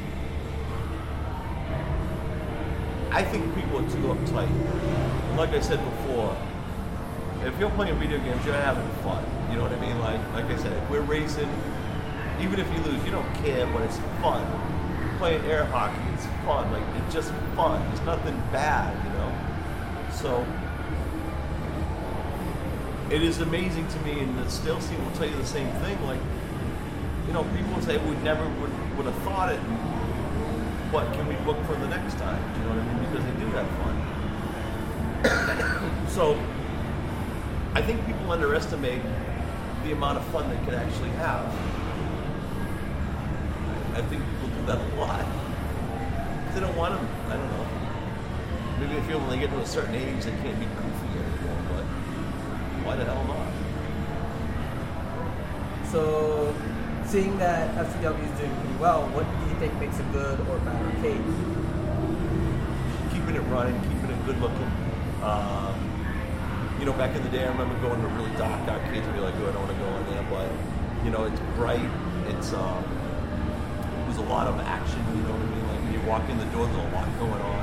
people are too uptight. And like I said before, if you're playing video games, you're having fun. You know what I mean? Like I said, if we're racing, even if you lose, you don't care, but it's fun. Playing air hockey, it's fun. Like, it's just fun. It's nothing bad, you know? So, it is amazing to me, and the sales team will tell you the same thing. Like, you know, people will say, we never would have thought it, but can we book for the next time? You know what I mean? Because they do have fun. So, I think people underestimate the amount of fun they can actually have. I think people do that a lot. They don't want to, I don't know. Maybe they feel when they get to a certain age they can't be goofy anymore, but why the hell not? So, seeing that FCW is doing pretty well, what do you think makes a good or bad arcade? Keeping it running, keeping it good looking. You know, back in the day, I remember going to really dark arcades and be like, oh, I don't want to go in there, but, you know, it's bright, it's, there's a lot of action, you know what I mean? Like, when you walk in the door, there's a lot going on.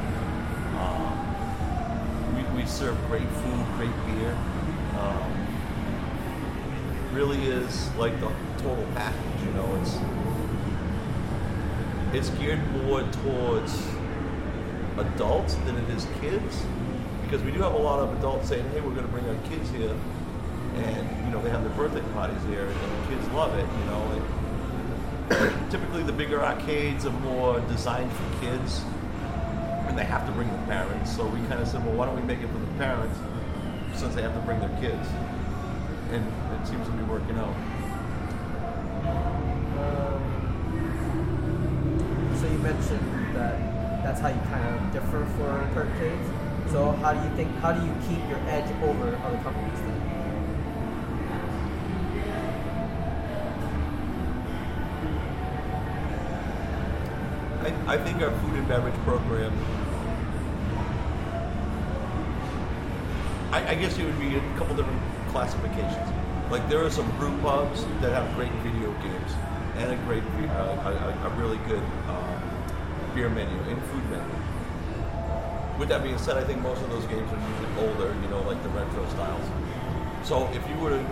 We serve great food, great beer. Really is like the total package, you know, it's geared more towards adults than it is kids. Because we do have a lot of adults saying, hey, we're going to bring our kids here, and, you know, they have their birthday parties here, and the kids love it, you know. And typically the bigger arcades are more designed for kids, and they have to bring the parents. So we kind of said, well, why don't we make it for the parents, since they have to bring their kids? And it seems to be working out. So you mentioned that that's how you kind of differ for arcades. So how do you keep your edge over other companies then? I think our food and beverage program, I guess it would be a couple different classifications. Like, there are some brew pubs that have great video games and a great, a really good beer menu and food menu. With that being said, I think most of those games are usually older, you know, like the retro styles. So if you were to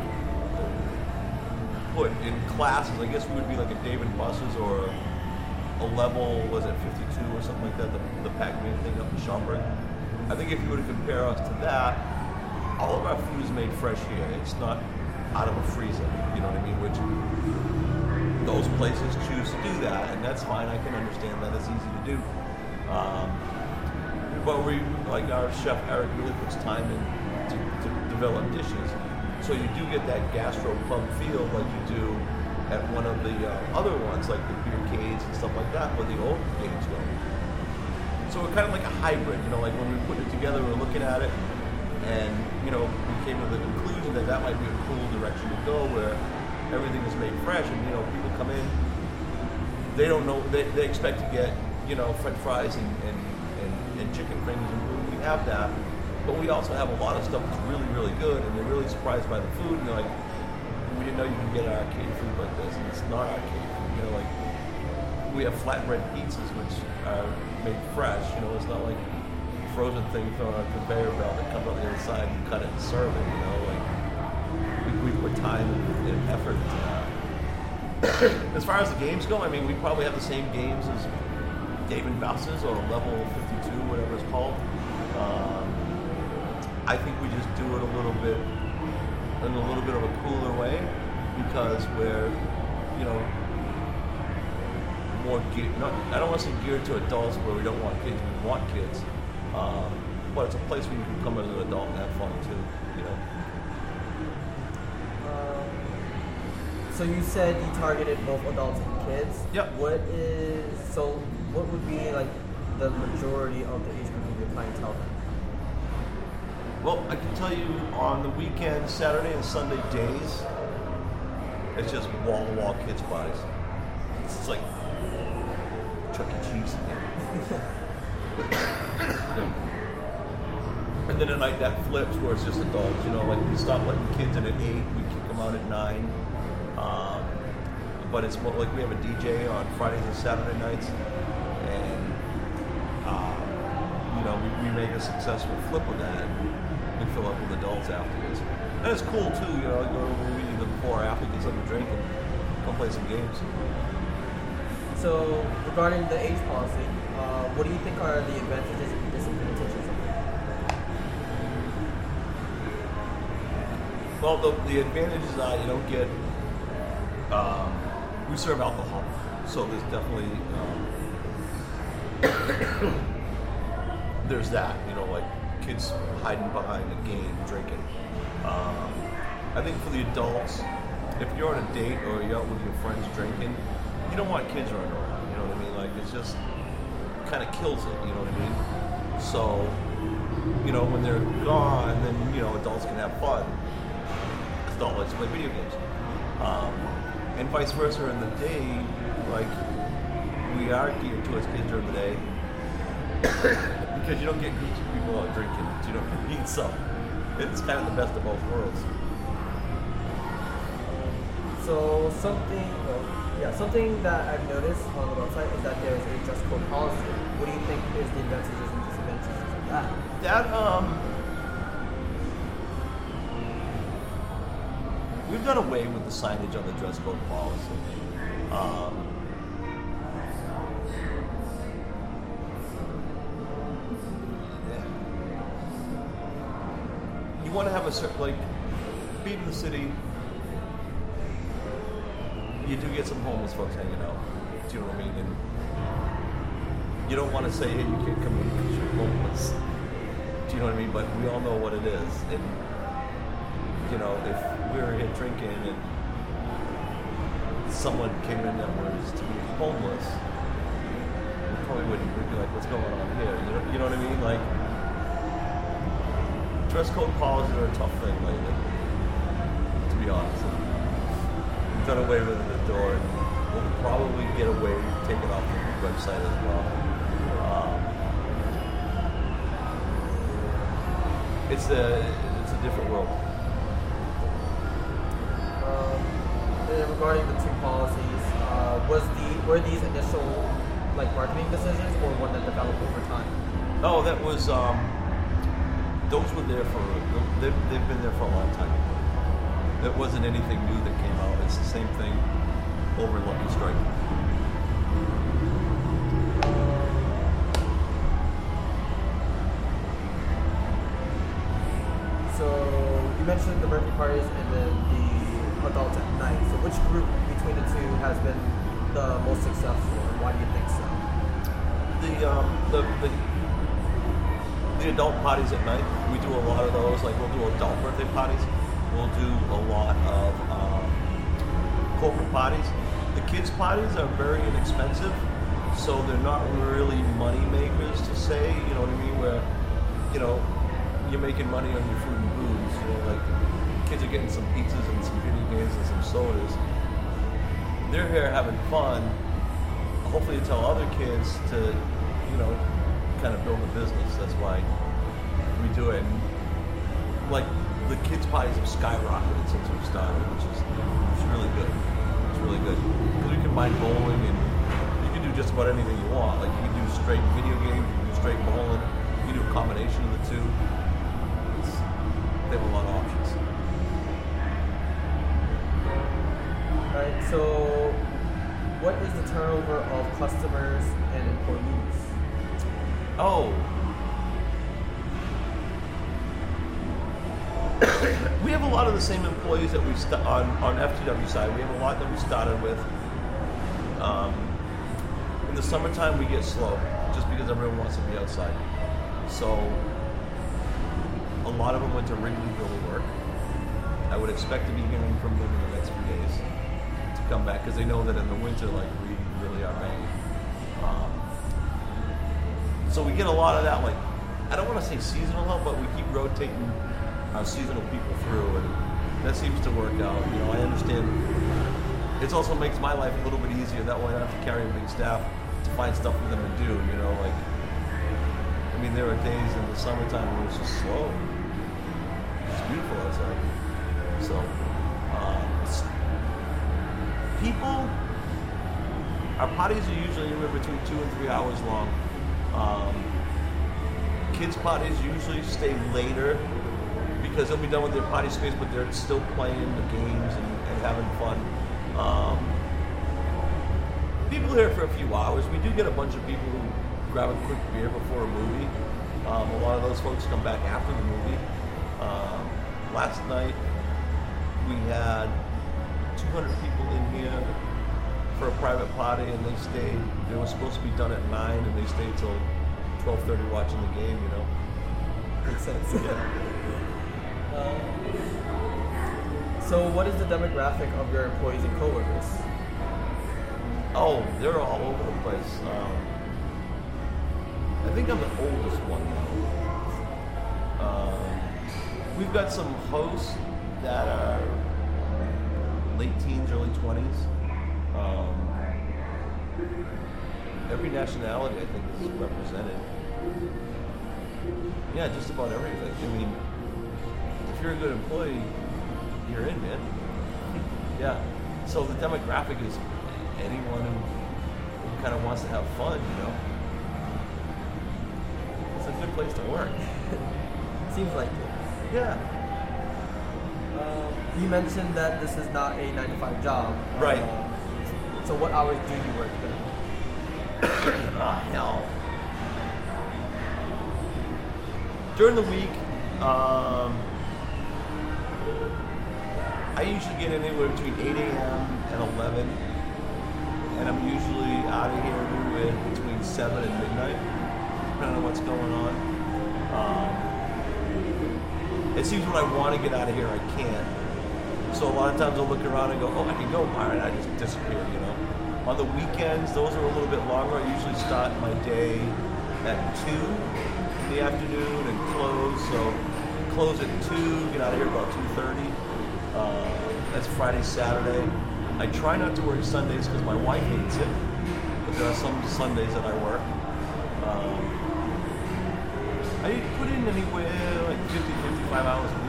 put in classes, I guess we would be like a Dave & Buster's or a level, was it 52 or something like that, the Pac-Man thing up in Schaumburg. I think if you were to compare us to that, all of our food is made fresh here. It's not out of a freezer, you know what I mean? Which those places choose to do that, and that's fine. I can understand that. It's easy to do. But we, like our chef Eric, really puts time in to develop dishes. So you do get that gastro pub feel like you do at one of the other ones, like the beercades and stuff like that, where the old games go. So we're kind of like a hybrid, you know, like when we put it together, we're looking at it, and, you know, we came to the conclusion that that might be a cool direction to go, where everything is made fresh, and, you know, people come in, they don't know, they expect to get, you know, French fries and chicken fingers, and we have that, but we also have a lot of stuff that's really, really good, and they're really surprised by the food, and they're like, we didn't know you could get arcade food like this, and it's not arcade food, you know, like, we have flatbread pizzas, which are made fresh, you know, it's not like a frozen thing thrown on a conveyor belt that comes on the other side and cut it and serve it, you know, like, we put time and effort into that. As far as the games go, I mean, we probably have the same games as Dave & Buster's or Level 52, whatever it's called. I think we just do it a little bit in a little bit of a cooler way because we're, you know, more geared. I don't want to say geared to adults where we don't want kids. We want kids, but it's a place where you can come as an adult and have fun too. You know. So you said you targeted both adults and kids. Yep. What would be like the majority of the age group of your clientele? Well, I can tell you on the weekend, Saturday and Sunday days, it's just wall-to-wall kids' parties. It's like Chuck E. Cheese. And then at night that flips where it's just adults. You know, like we stop letting kids in at 8, we kick them out at 9. But it's more like we have a DJ on Fridays and Saturday nights, and you know, we make a successful flip of that and fill up with adults afterwards. And it's cool too, you know, go to a movie either before or after, get something to drink, and come play some games. So regarding the age policy, what do you think are the advantages and disadvantages of it? Well, the advantages are you don't get. We serve alcohol, so there's definitely there's that. You know, like kids hiding behind a game, drinking. I think for the adults, if you're on a date or you're out with your friends drinking, you don't want kids running around. You know what I mean? Like it's just kind of kills it. You know what I mean? So, you know, when they're gone, then you know adults can have fun. Because adults like to play video games. And vice versa in the day, like we are geared towards kids during the day because you don't get groups of people out drinking, you know, eat some. It's kind of the best of both worlds. So something that I've noticed on the website is that there's a dress code policy. What do you think is the advantages and disadvantages of that? We've done away with the signage on the dress code policy. You want to have a certain, like, being in the city, you do get some homeless folks hanging out. Do you know what I mean? And you don't want to say, hey, you can't come in because you're homeless. Do you know what I mean? But we all know what it is. And, you know, if we were here drinking and someone came in that was to be homeless, we probably wouldn't. We'd be like, what's going on here? You know what I mean? Like, dress code policies are a tough thing lately, to be honest. We've done away with it at the door, and we'll probably get away, take it off the website as well. It's a different world. Regarding the two policies, were these initial like marketing decisions or one that developed over time? Oh, that was those were there for they've been there for a long time. It wasn't anything new that came out. It's the same thing over in Lucky Strike. So you mentioned the birthday parties and then the adults at night. So which group between the two has been the most successful, and why do you think so? The adult parties at night, we do a lot of those. Like we'll do adult birthday parties. We'll do a lot of corporate parties. The kids' parties are very inexpensive, so they're not really money makers to say. You know what I mean? Where you know you're making money on your food and booze. You know, like kids are getting some pizzas and some video games and some sodas. They're here having fun. Hopefully, to tell other kids to, you know, kind of build a business. That's why we do it. And, like the kids' parties have skyrocketed since we started, which is really good. It's really good. Because you can combine bowling and you can do just about anything you want. Like you can do straight video games, you can do straight bowling, you can do a combination of the two. They have a lot of options. Right. So, what is the turnover of customers and employees? Oh. We have a lot of the same employees that we on FTW side. We have a lot that we started with. In the summertime, we get slow just because everyone wants to be outside. So a lot of them went to Wrigleyville to work. I would expect to be hearing from them in the next few days to come back because they know that in the winter, like, we really are banging. So we get a lot of that, like, I don't want to say seasonal help, but we keep rotating our seasonal people through, and that seems to work out. You know, I understand. It also makes my life a little bit easier. That way I don't have to carry a big staff to find stuff for them to do. You know, like, I mean, there are days in the summertime when it's just slow. It's beautiful outside. So, people, our parties are usually anywhere between 2 and 3 hours long. Kids' parties usually stay later because they'll be done with their potty space, but they're still playing the games and having fun. People are here for a few hours. We do get a bunch of people who grab a quick beer before a movie. A lot of those folks come back after the movie. Last night we had 200 people in here for a private party, and they stayed. They were supposed to be done at 9, and they stayed till 12:30 watching the game. You know, Makes sense. yeah. So what is the demographic of your employees and coworkers? Oh, they're all over the place. I think I'm the oldest one now. We've got some hosts that are late teens, early 20s. Every nationality, I think, is represented. Yeah, just about everything. I mean, if you're a good employee, you're in, man. Yeah. So the demographic is anyone who kind of wants to have fun, you know. It's a good place to work. Seems like it. Yeah. You mentioned that this is not a 9-to-5 job. Right. So what hours do you work then? Oh, hell. During the week, I usually get anywhere between 8 a.m. and 11, and I'm usually out of here anywhere between 7 and midnight, depending on what's going on. It seems when I want to get out of here, I can't. So a lot of times I'll look around and go, oh, I can go, all right, I just disappear, you know. On the weekends, those are a little bit longer. I usually start my day at 2 in the afternoon and close. So close at 2, get out of here about 2:30. That's Friday, Saturday. I try not to work Sundays because my wife hates it. But there are some Sundays that I work. I put in anywhere like 50, 55 hours a week.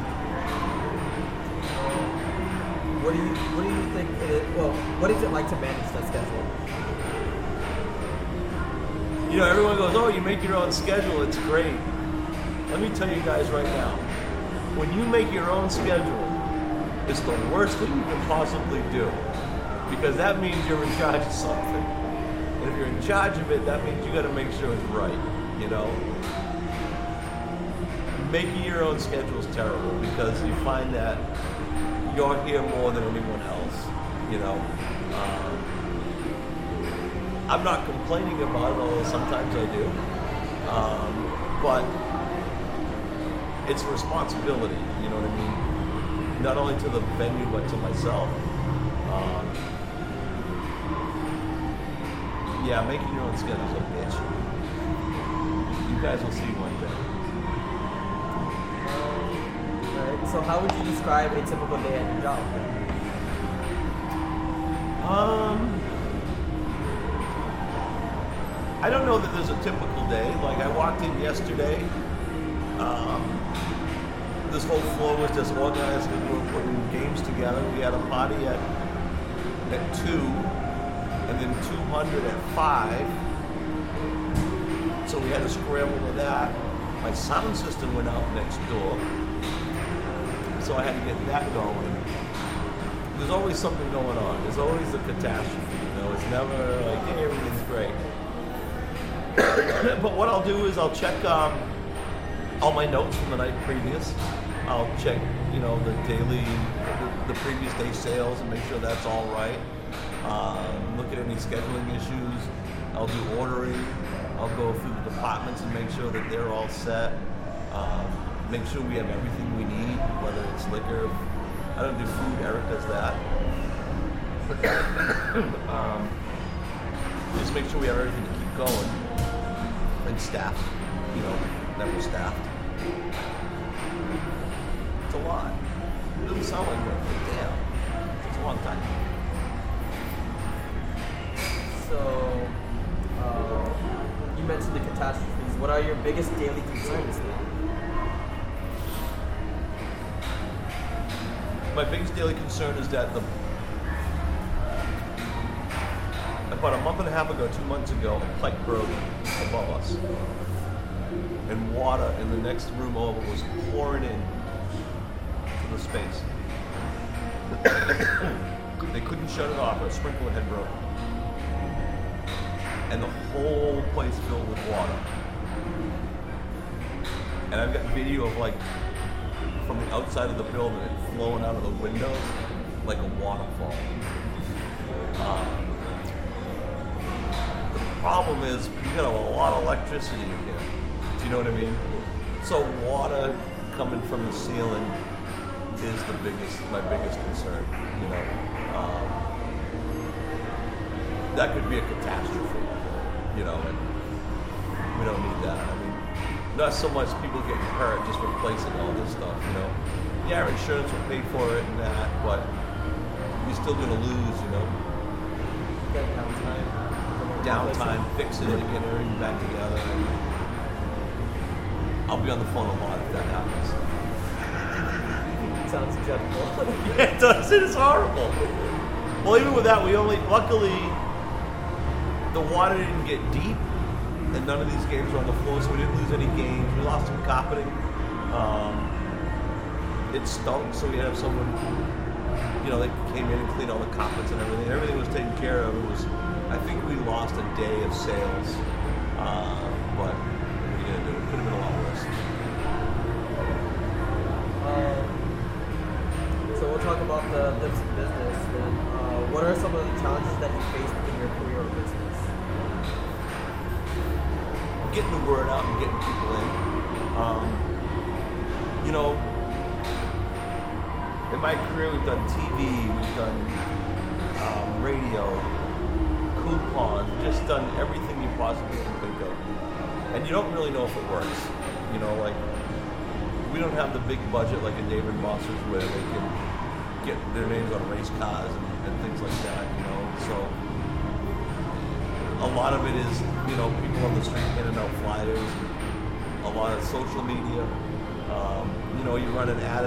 What do you think it is? Well, what is it like to manage that schedule? You know, everyone goes, oh, you make your own schedule, it's great. Let me tell you guys right now, when you make your own schedule, it's the worst thing you can possibly do. Because that means you're in charge of something. And if you're in charge of it, that means you gotta make sure it's right, you know? Making your own schedule is terrible because you find that you're here more than anyone else, you know? I'm not complaining about it, although sometimes I do. But it's a responsibility, you know what I mean? Not only to the venue, but to myself. Yeah, making your own schedule is a bitch. You guys will see one day. Alright, so how would you describe a typical day at your job? I don't know that there's a typical day. Like, I walked in yesterday. This whole floor was just organized and we were putting games together. We had a party at 2, and then 200 at 5. So we had to scramble to that. My sound system went out next door. So I had to get that going. There's always something going on. There's always a catastrophe. You know, it's never like, hey, everything's great. But what I'll do is I'll check all my notes from the night previous. I'll check you know, the daily, the previous day sales and make sure that's all right. Look at any scheduling issues. I'll do ordering. I'll go through the departments and make sure that they're all set. Make sure we have everything we need, whether it's liquor. I don't do food, Eric does that. Just make sure we have everything to keep going. And staff, you know, that we're staffed. It's a lot. It doesn't sound like work, but damn, it's a long time. So, you mentioned the catastrophes. What are your biggest daily concerns now? My biggest daily concern is that about a month and a half ago, 2 months ago, a pipe broke above us. And water in the next room over was pouring in to the space. They couldn't shut it off, a sprinkler had broken. And the whole place filled with water. And I've got video of like from the outside of the building it flowing out of the windows like a waterfall. The problem is we got a lot of electricity in here. Do you know what I mean? So water coming from the ceiling is my biggest concern. You know, that could be a catastrophe. You know, and we don't need that. I mean, not so much people getting hurt, just replacing all this stuff. You know, yeah, our insurance will pay for it and that, but you're still going to lose. You know, Get downtime, fixing it, getting everything back together. And I'll be on the phone a lot if that happens. Sounds dreadful. Yeah, it does. It is horrible. Well, even with that, luckily, the water didn't get deep, and none of these games were on the floor, so we didn't lose any games. We lost some carpeting. It stunk, so we had someone, you know, they came in and cleaned all the carpets and everything. Everything was taken care of. I think we lost a day of sales, but what are you gonna do? It could have been a lot worse. So we'll talk about the Lips business then. What are some of the challenges that you faced in your career or business? Getting the word out and getting people in. You know, in my career we've done TV, we've done radio, coupon, just done everything you possibly can think of. And you don't really know if it works. You know, like, we don't have the big budget like a Dave & Buster's where they can get their names on race cars and things like that, you know. So a lot of it is, you know, people on the street handing out flyers, a lot of social media. You know, you run an ad in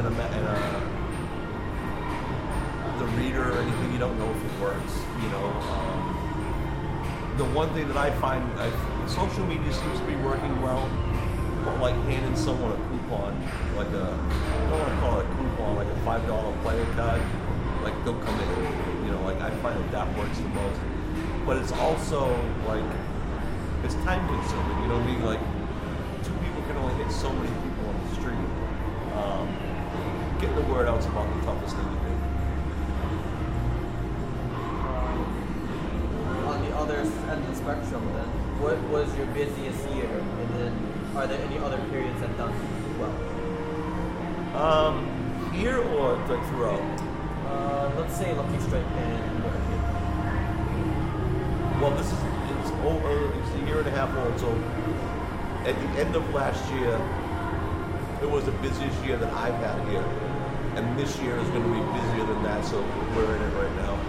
the reader or anything, you don't know if it works, you know. The one thing that I find, social media seems to be working well, but like handing someone a coupon, like I don't want to call it a coupon, like a $5 player card, like they'll come in, you know, like I find that works the most. But it's also like, it's time consuming, you know what I mean? Like, two people can only hit so many people on the street. Getting the word out is about the toughest thing to do. On the other end of the spectrum then, what was your busiest year? And then are there any other periods that done well? Here or like throughout? Let's say Lucky Strike and Motorcade. Well, it's a year and a half old, so at the end of last year, it was the busiest year that I've had here. And this year is going to be busier than that, so we're in it right now.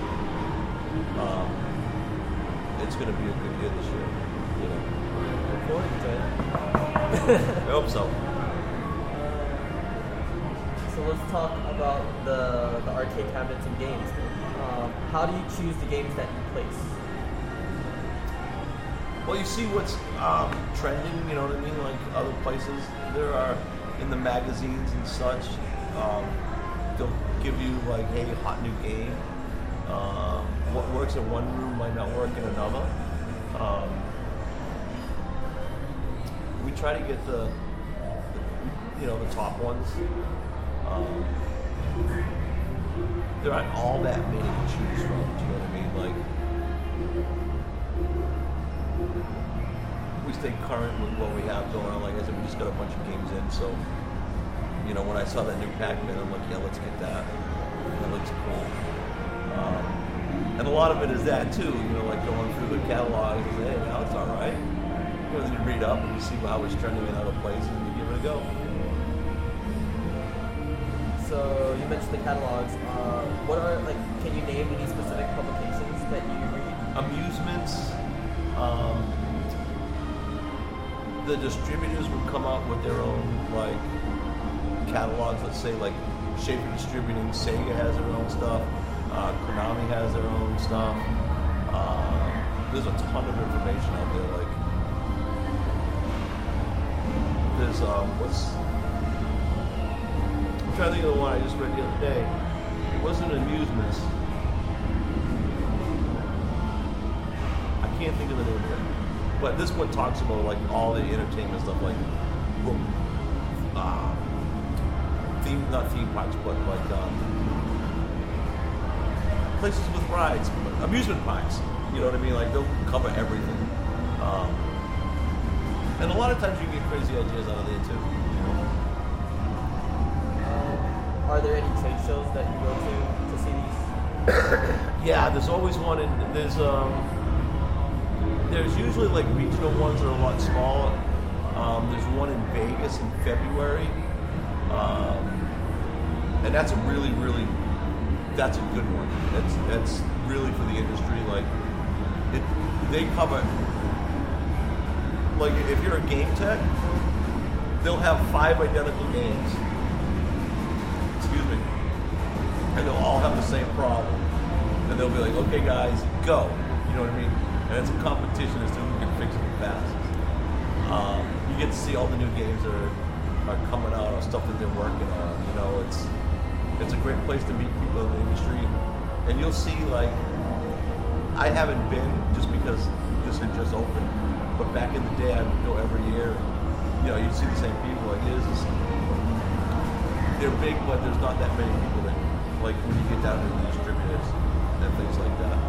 It's going to be a good year this year, you know. Look forward to it. I hope so. So let's talk about the arcade cabinets and games. How do you choose the games that you place? Well, you see what's trending, you know what I mean? Like other places, there are in the magazines and such. They'll give you like, hey, hot new game. What works in one room might not work in another. We try to get the top ones. there aren't all that many to choose from. Do you know what I mean? Like, we stay current with what we have going on. Like I said, we just got a bunch of games in, so when I saw that new Pac-Man, I'm like, yeah, let's get that. That looks cool. And a lot of it is that too. Like going through the catalog and say, hey, now it's all right. Then you read up and you see how it's trending in other places, and you give it a go. So you mentioned the catalogs. What are can you name any specific publications that you read? Amusements. The distributors would come out with their own catalogs. Let's say Schaefer Distributing, Sega has their own stuff. Konami has their own stuff. There's a ton of information out there. There's I'm trying to think of the one I just read the other day. It wasn't Amusements. I can't think of the name of it. But this one talks about all the entertainment stuff, not theme parks, but places with rides, amusement parks. You know what I mean? They'll cover everything. And a lot of times you get crazy ideas out of there too. Are there any trade shows that you go to see these? Yeah, there's always one, and there's usually regional ones that are a lot smaller. There's one in Vegas in February, and that's a really, really, that's a good one. That's really for the industry. They cover, if you're a game tech, they'll have 5 identical games. Excuse me, and they'll all have the same problem, and they'll be like, okay, guys, go. You know what I mean? And it's a competition as to who can fix it the fastest. You get to see all the new games that are coming out or stuff that they're working on. It's a great place to meet people in the industry, and you'll see I haven't been just because this had just opened, but back in the day I would go every year. And, you'd see the same people. They're big, but there's not that many people that when you get down to the distributors and things like that.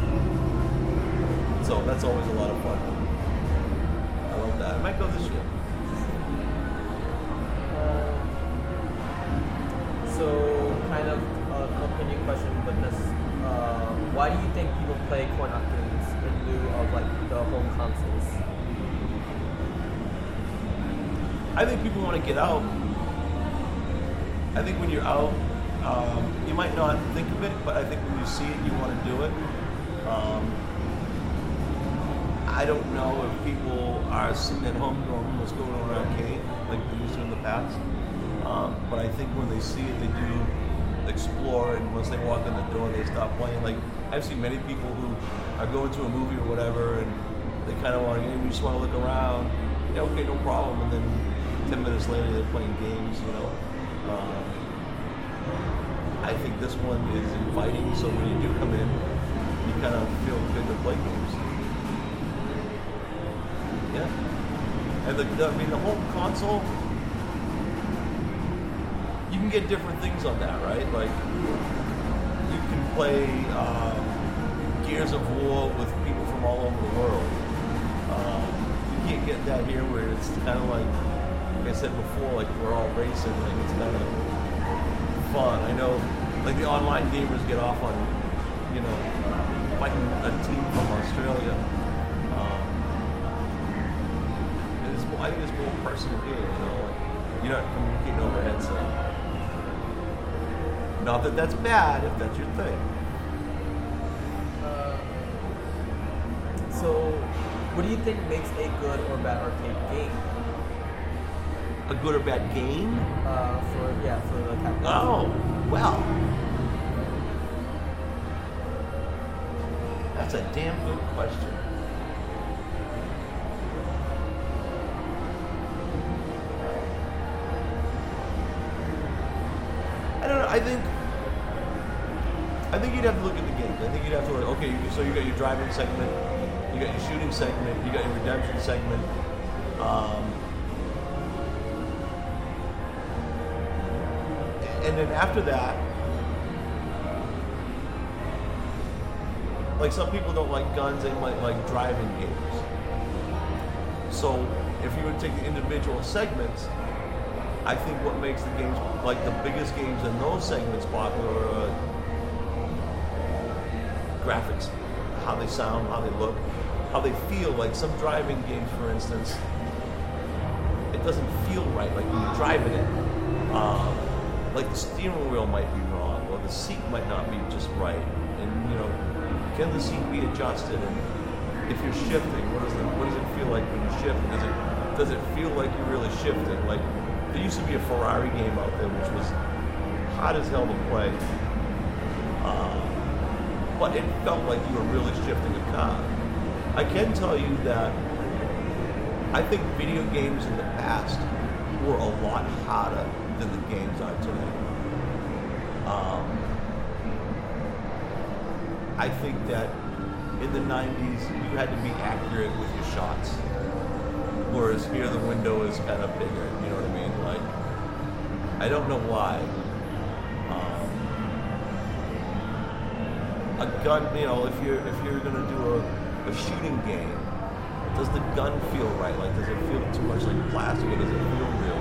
So that's always a lot of fun. I love that. I might go this year. So, kind of an opinion question, but why do you think people play coin-op games in lieu of the home consoles? I think people want to get out. I think when you're out, you might not think of it, but I think when you see it, you want to do it. I don't know if people are sitting at home going, let's go to an arcade like they used to in the past. But I think when they see it, they do explore, and once they walk in the door, they stop playing. I've seen many people who are going to a movie or whatever, and they kind of want to, you just want to look around. Yeah, okay, no problem. And then 10 minutes later, they're playing games, I think this one is inviting, so when you do come in, you kind of feel good to play games. Yeah. And the whole console, you can get different things on that, right? You can play Gears of War with people from all over the world. You can't get that here where it's kind of like I said before, we're all racing, it's kind of fun. I know, the online gamers get off on, fighting a team from Australia. I think it's more personal here, you're not communicating over headset. Not that that's bad if that's your thing. So, what do you think makes a good or bad arcade game? A good or bad game? For the Capcom. Oh, well. That's a damn good question. I don't know. I think you'd have to look at the games. I think you'd have to look, okay, so you got your driving segment, you got your shooting segment, you got your redemption segment. and then after that, like some people don't like guns, they might like driving games. So if you would take the individual segments, I think what makes the games, like the biggest games in those segments popular are graphics, how they sound, how they look, how they feel. Like some driving games, for instance, it doesn't feel right. Like when you're driving it, like the steering wheel might be wrong, or the seat might not be just right. And you know, can the seat be adjusted? And if you're shifting, what does it feel like when you're shifting? Does it feel like you're really shifting? Like there used to be a Ferrari game out there which was hot as hell to play, but it felt like you were really shifting a car. I can tell you that I think video games in the past were a lot harder than the games are today. I think that in the 90s you had to be accurate with your shots, whereas here the window is kind of bigger, you know what I mean? Like, I don't know why. A gun, you know, if you're gonna do a shooting game, does the gun feel right? Like, does it feel too much like plastic, or does it feel real?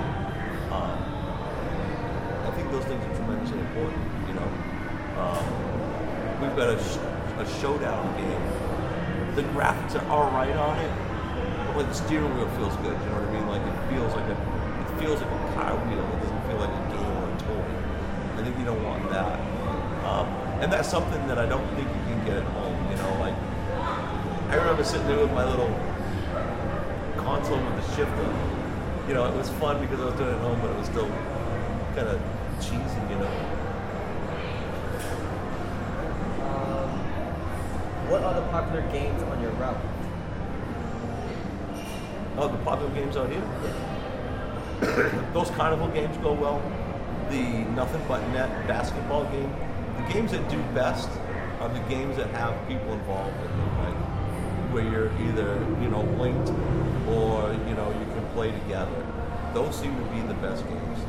I think those things are tremendously important, you know. We've got a showdown game. The graphics are all right on it, but like the steering wheel feels good, you know what I mean? Like it feels like a car wheel. It doesn't feel like a game or a toy. I think you don't want that. And that's something that I don't think you can get at home, you know. Like I remember sitting there with my little console with the shifter. You know, it was fun because I was doing it at home, but it was still kind of cheesy, you know. What are the popular games on your route? Oh, the popular games out here? Those carnival games go well. The nothing but net basketball game. The games that do best are the games that have people involved in them, like where you're either, you know, linked or, you know, you can play together. Those seem to be the best games.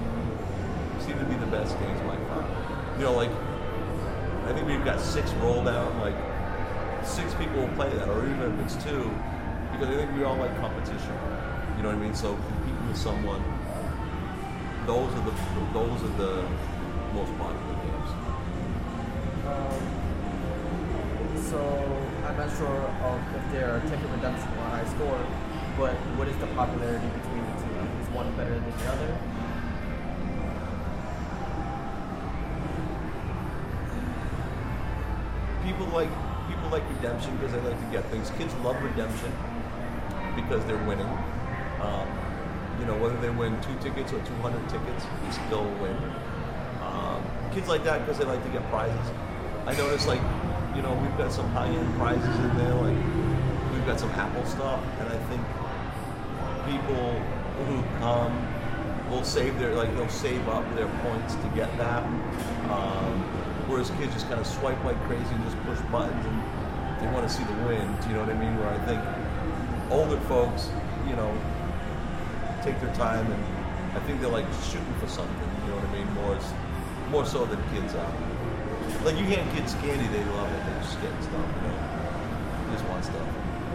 My fun. You know, like I think we've got 6 rolled out, like 6 people will play that, or even if it's 2, because I think we all like competition. You know what I mean? So competing with someone, those are the most popular games. So I'm not sure if they're Ticket Redemption or High Score, but what is the popularity between the two? Is one better than the other? People like Redemption because they like to get things. Kids love Redemption because they're winning. You know, whether they win 2 tickets or 200 tickets, they still win. Kids like that because they like to get prizes. I notice, like, you know, we've got some high-end prizes in there. Like, we've got some Apple stuff, and I think people who come will they'll save up their points to get that. Whereas kids just kind of swipe like crazy and just push buttons, and they want to see the win. You know what I mean? Where I think older folks, you know, take their time, and I think they're like shooting for something. You know what I mean? More so than kids are. Like you hand kids candy, they love it. They just get stuff. You know, they just want stuff.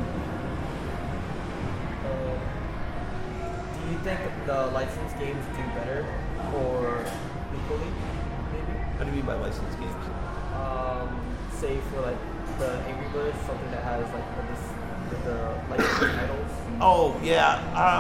Do you think the licensed games do better or equally? How do you mean by licensed games? Say for like the Angry Birds, something that has like the licensed titles. Oh yeah.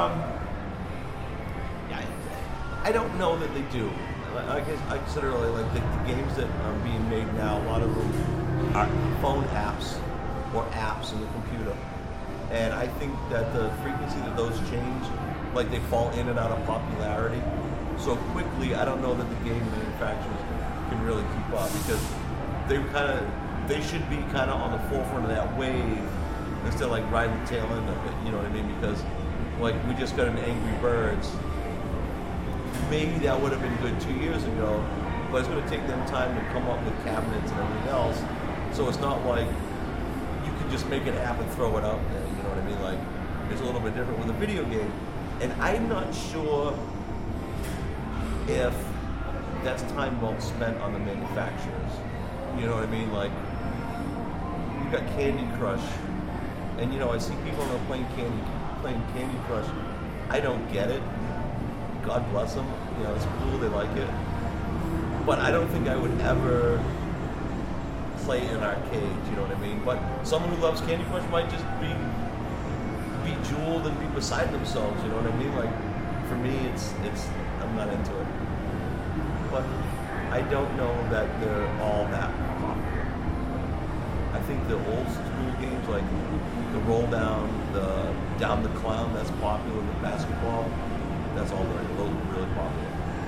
I don't know that they do. I guess I consider like the games that are being made now. A lot of them are phone apps or apps in the computer, and I think that the frequency that those change, like they fall in and out of popularity so quickly. I don't know that the game manufacturers can really keep up because they should be kind of on the forefront of that wave instead of like riding the tail end of it. You know what I mean? Because like we just got an Angry Birds. Maybe that would have been good 2 years ago, but it's going to take them time to come up with cabinets and everything else. So it's not like you can just make an app and throw it out there. You know what I mean? Like it's a little bit different with a video game, and I'm not sure if that's time well spent on the manufacturers. You know what I mean? Like, you got Candy Crush, and you know, I see people that are playing Candy Crush. I don't get it. God bless them. You know, it's cool, they like it. But I don't think I would ever play in an arcade, you know what I mean? But someone who loves Candy Crush might just be jeweled and be beside themselves, you know what I mean? Like, for me, it's I'm not into it. But I don't know that they're all that popular. I think the old school games, like the Roll Down, the Down the Clown, that's popular, the basketball, those are really popular.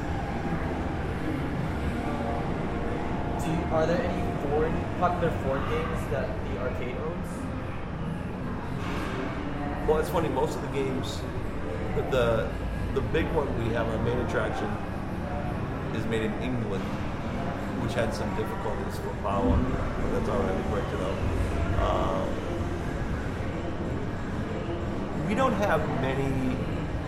Are there any popular foreign games that the arcade owns? Well, it's funny, most of the games, the big one we have, our main attraction, is made in England, which had some difficulties for power, but that's all right, we worked it out. We don't have many.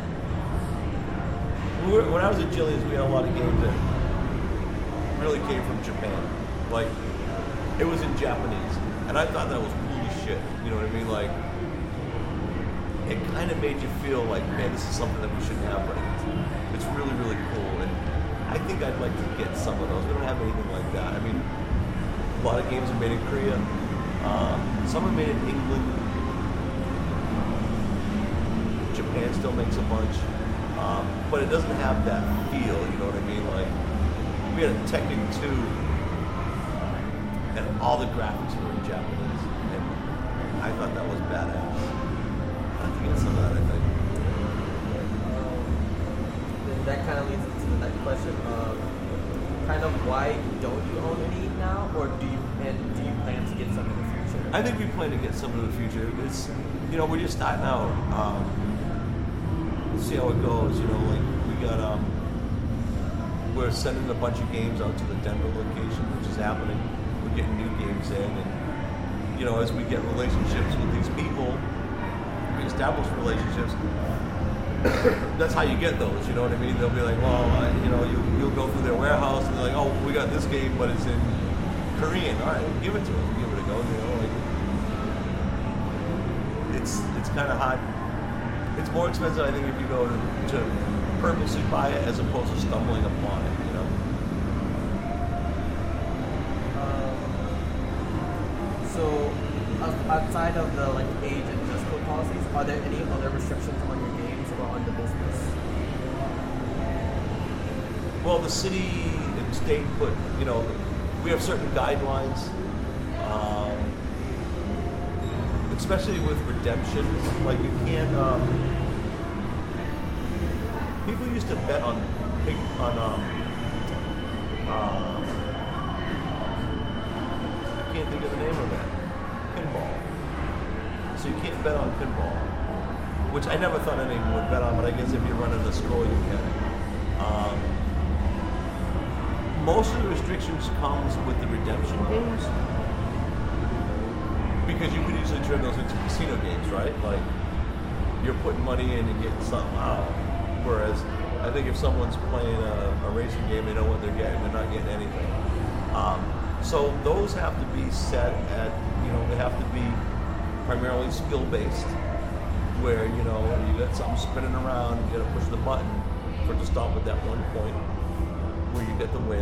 When I was at Jillian's, we had a lot of games that really came from Japan. Like, it was in Japanese, and I thought that was cool as shit. You know what I mean? Like, it kind of made you feel like, man, this is something that we shouldn't have, but it's really, really cool. And I think I'd like to get some of those. We don't have anything like that. I mean, a lot of games are made in Korea. Some are made in England. Japan still makes a bunch. But it doesn't have that feel, you know what I mean? Like, we had a Tekken 2, and all the graphics were in Japanese, and I thought that was badass. I have to get some of that, I think. Then that kind of leads into the next question. Kind of why don't you own any now, or do you plan to get some in the future? I think we plan to get some in the future. It's, you know, we're just starting out. See how it goes, you know, like we got we're sending a bunch of games out to the Denver location, which is happening. We're getting new games in, and you know, as we get relationships with these people, we establish relationships. That's how you get those, you know what I mean? They'll be like, well, you know, you'll go through their warehouse and they're like, oh, we got this game, but it's in Korean. All right, give it to them, give it a go, you know, like it's kind of hard. It's more expensive, I think, if you go to purposely buy it as opposed to stumbling upon it, you know? So, outside of the like age and dress code policies, are there any other restrictions on your games or on the business? Well, the city and state put, you know, we have certain guidelines, especially with redemption. Like, you can't, people used to bet on I can't think of the name of that, pinball. So you can't bet on pinball, which I never thought anyone would bet on, but I guess if you run in the score, you can. Most of the restrictions comes with the redemption games, because you could easily turn those into casino games, right? Like, you're putting money in and getting something out. Whereas, I think if someone's playing a racing game, they know what they're getting. They're not getting anything. So those have to be set at, you know, they have to be primarily skill-based, where, you know, you got something spinning around, you got to push the button for it to stop at that one point where you get the win.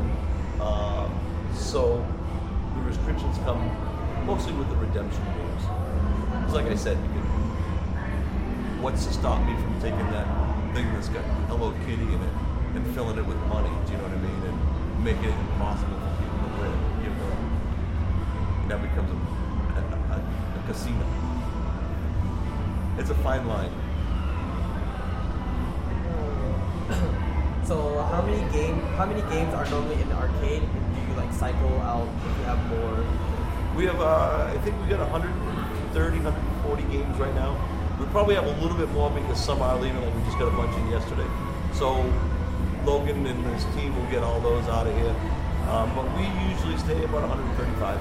So the restrictions come mostly with the redemption games. It's like I said, what's to stop me from taking that thing that's got Hello Kitty in it and filling it with money, do you know what I mean? And making it impossible for people to win. You know, and that becomes a casino. It's a fine line. So how many games are normally in the arcade, and do you like cycle out if you have more? We have, I think we got 130, 140 games right now. We probably have a little bit more because some are leaving, like we just got a bunch in yesterday. So Logan and his team will get all those out of here. But we usually stay about 135.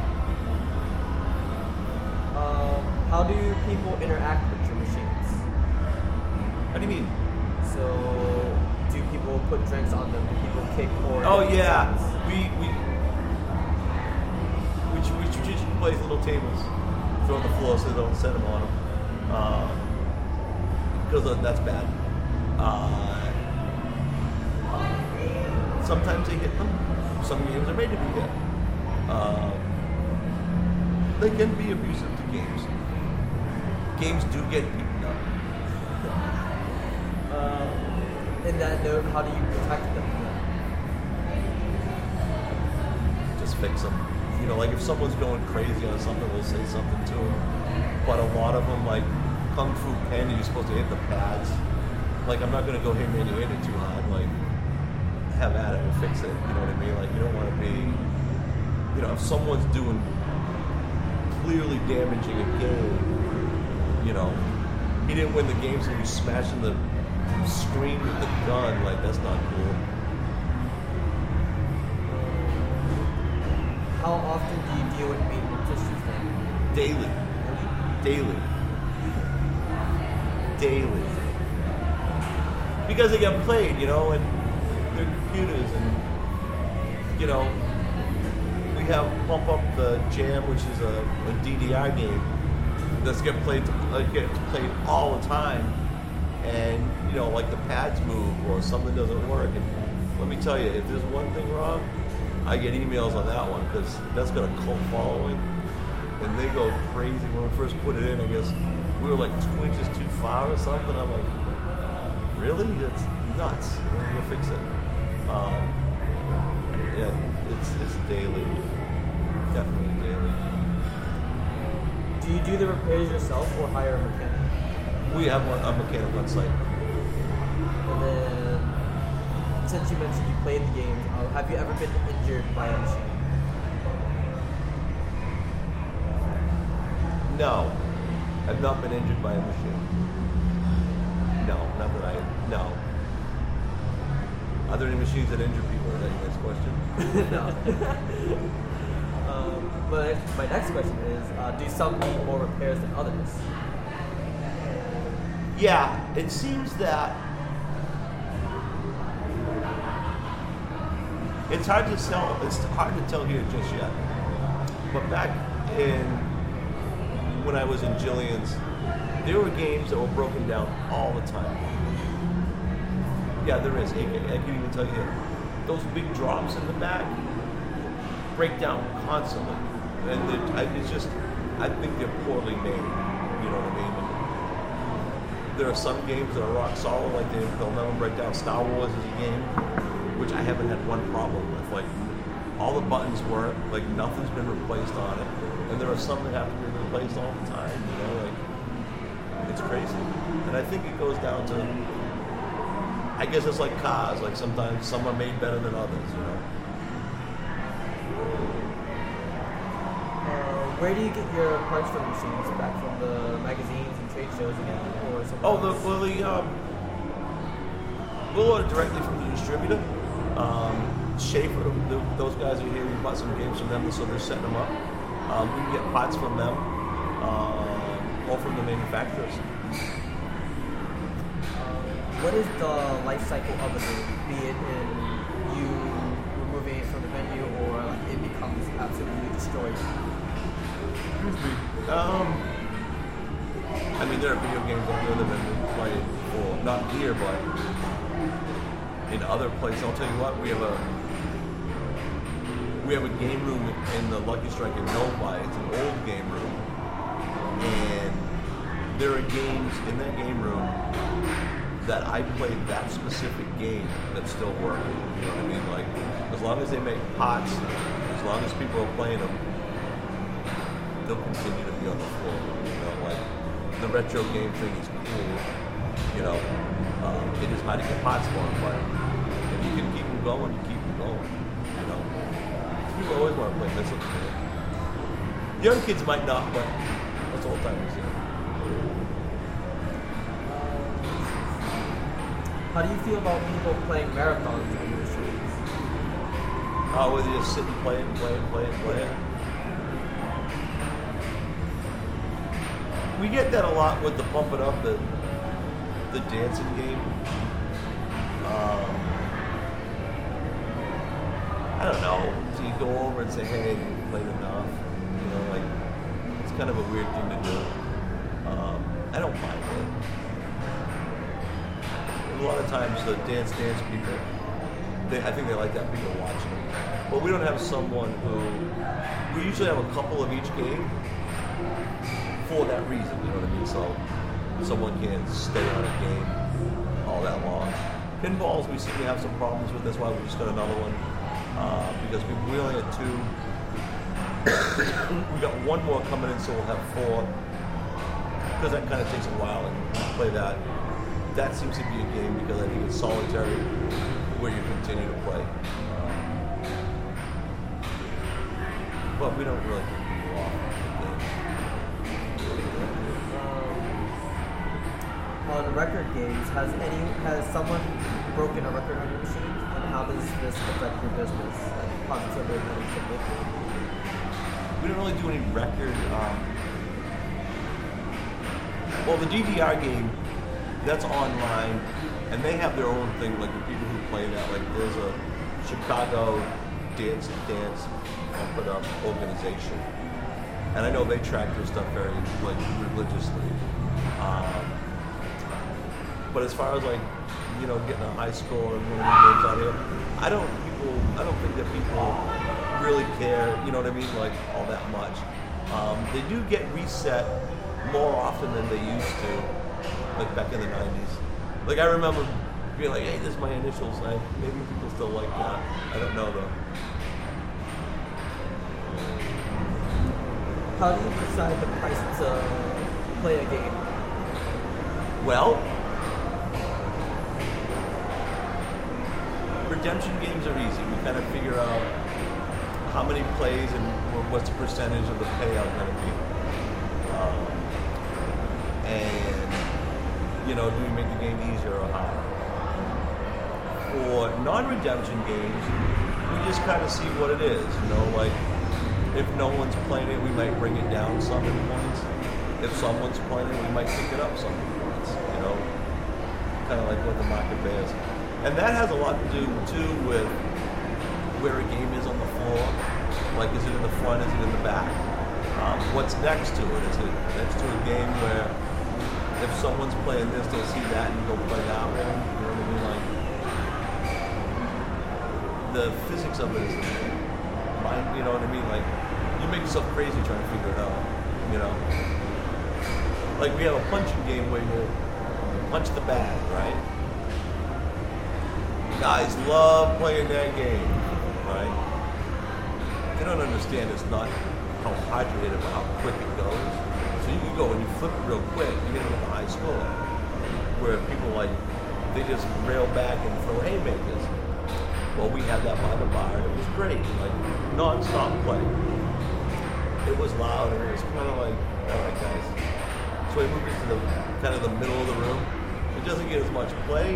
How do people interact with your machines? How do you mean? So do people put drinks on them? Do people kick or? Oh yeah, we strategically place little tables, throw on the floor so they don't set them on them, because that's bad. Sometimes they hit them. Some games are made to be hit. They can be abusive to games. Games do get beaten up. In that note, how do you protect them? Just fix them. You know, like if someone's going crazy on something, we'll say something to them. But a lot of them, like Kung Fu Panda, you're supposed to hit the pads. Like, I'm not going to go here and hit it too hard. Like, have at it, we'll fix it. You know what I mean? Like, you don't want to be, you know, if someone's doing clearly damaging a game, you know, he didn't win the game, so he's smashing the screen with the gun. Like, that's not cool. How often do you deal with maintenance issues then? Daily. Because they get played, you know, and they're computers, and, you know, we have Pump Up the Jam, which is a DDR game that's gets played all the time, and, you know, like the pads move or something doesn't work, and let me tell you, if there's one thing wrong, I get emails on that one, because that's got a cult following, and they go crazy. When we first put it in, I guess we were like 2 inches too far or something. I'm like, really? It's nuts. We're gonna fix it. Yeah, it's daily. Definitely daily. Do you do the repairs yourself or hire a mechanic? We have a mechanic on site. And then, since you mentioned you played the game, have you ever been injured by a machine? No, I've not been injured by a machine. No, not that no. Are there any machines that injure people? Is that your next question? No. But my next question is, do some need more repairs than others? Yeah, it seems that it's hard to tell. It's hard to tell here just yet. But back when I was in Jillian's, there were games that were broken down all the time. Yeah, there is. I can even tell you, those big drops in the back break down constantly, and it's just, I think they're poorly made. You know what I mean? There are some games that are rock solid, like they'll never break down. Star Wars is a game which I haven't had one problem with. Like, all the buttons work, like nothing's been replaced on it, and there are some that have to be replaced all the time. You know, like, it's crazy. And I think it goes down to, I guess it's like cars. Like, sometimes some are made better than others. You know. Where do you get your parts for the machines? Back from the magazines and trade shows again, or something? We'll order directly from the distributor. Schaefer, those guys are here. We bought some games from them, so they're setting them up. We can get parts from them, or from the manufacturers. What is the life cycle of a game? Be it in you removing it from the menu, or like it becomes absolutely destroyed? I mean, there are video games out there that have been played, well, not here, but in other places. I'll tell you what, we have a game room in the Lucky Strike in Novi. It's an old game room, and there are games in that game room that I played that specific game that still work. You know what I mean? Like, as long as they make pots, as long as people are playing them, they'll continue to be on the floor. You know, like, the retro game thing is cool. You know, it is hard to get pots for them, but if you can keep them going, you keep them going. You know, people always want to play Mythic. Young kids might not, but that's old timers. You know. How do you feel about people playing marathons on your machines? Where they just sit and play and play and play and play. We get that a lot with the Pump It Up, the dancing game. I don't know. Do you go over and say, hey, you played enough? You know, like, it's kind of a weird thing to do. I don't mind it. A lot of times the dance people, I think they like that people watching them. But we don't have someone who, we usually have a couple of each game for that reason, you know what I mean? So someone can't stay on a game all that long. Pinballs we seem to have some problems with, that's why we just got another one. Because we only had 2. We got one more coming in, so we'll have 4. Because that kind of takes a while and play that. That seems to be a game because I think it's solitary where you continue to play. But we don't really think people off the game. On record games, has someone broken a record on your machine? And how does this affect your business, like positively and negatively? We don't really do any record. Well, the DDR game, that's online, and they have their own thing, like the people who play that. Like there's a Chicago Dance put up organization, and I know they track their stuff very like religiously. But as far as like, you know, getting a high score and winning games out here, I don't think that people really care, you know what I mean, like all that much. They do get reset more often than they used to, like back in the 90s. Like I remember being like, hey, this is my initials. Maybe people still like that. I don't know though. How do you decide the price to play a game? Well, redemption games are easy. We kind of figure out how many plays and what's the percentage of the payout going to be. And, you know, do we make the game easier or harder? For non-redemption games, we just kind of see what it is, you know, like if no one's playing it, we might bring it down some in points. If someone's playing it, we might pick it up some in points, you know, kind of like what the market bears. And that has a lot to do, too, with where a game is on the floor. Like, is it in the front, is it in the back? What's next to it? Is it next to a game where if someone's playing this, they'll see that and go play that one? You know what I mean? Like, the physics of it is, you know what I mean? Like, you make yourself crazy trying to figure it out, you know? Like, we have a punching game where you punch the bag, right? Guys love playing that game, right? They don't understand it's not how hard you hit it, but how quick it goes. So you can go and you flip it real quick, you get it with a high score. Where people like, they just rail back and throw haymakers. Well, we had that by the bar, and it was great, like non-stop play. It was loud, and it was kind of like, all right, guys. So we moved into the kind of the middle of the room. It doesn't get as much play,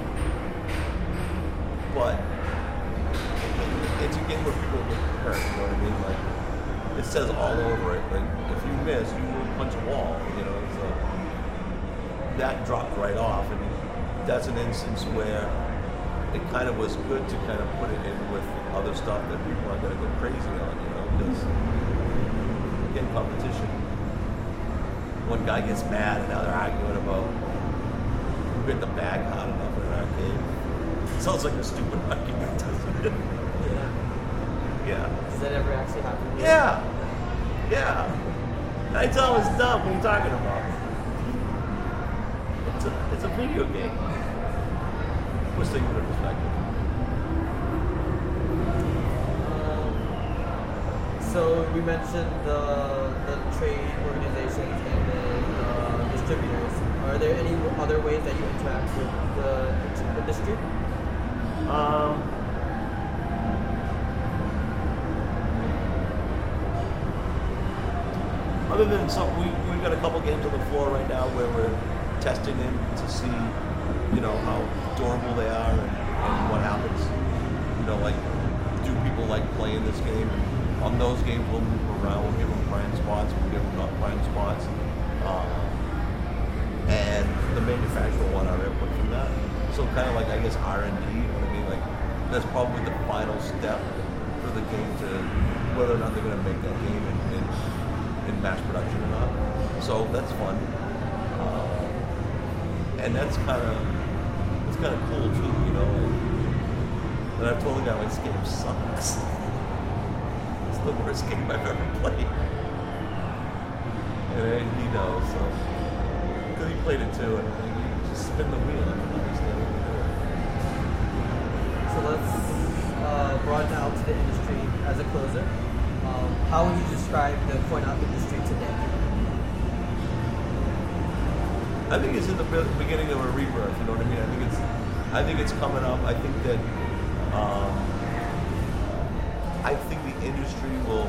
but it's a game where people get hurt, you know what I mean? Like, it says all over it, like, if you miss, you will punch a wall, you know, so that dropped right off, and that's an instance where it kind of was good to kind of put it in with other stuff that people aren't going to go crazy on, you know, because, again, competition, one guy gets mad and now they're arguing about who hit the bag hard enough in an arcade. Sounds like a stupid argument, doesn't it? Yeah. Does that ever actually happen? Yeah. I tell him it's dumb. What are you talking about? It's a video game. Push things into perspective. So we mentioned the trade organizations and the distributors. Are there any other ways that you interact with the industry? Other than we've got a couple games on the floor right now where we're testing them to see, you know, how durable they are and what happens. You know, like, do people like playing this game? On those games, we'll move around. We'll give them prime spots. We'll give them not prime spots. And the manufacturer will want our input from that. So kind of like, I guess, R&D, you know what I mean? Like, that's probably the final step for the game to whether or not they're going to make that game in mass production or not. So that's fun, and that's kind of cool too, you know. And I've told the guy, this game sucks. It's the worst game I've ever played, and he knows. So because he played it too, and you just spin the wheel. I don't understand what you're doing. So let's broaden out to the industry as a closer. How would you describe the coin-op industry today? I think it's in the beginning of a rebirth. You know what I mean? I think it's coming up. I think that I think the industry will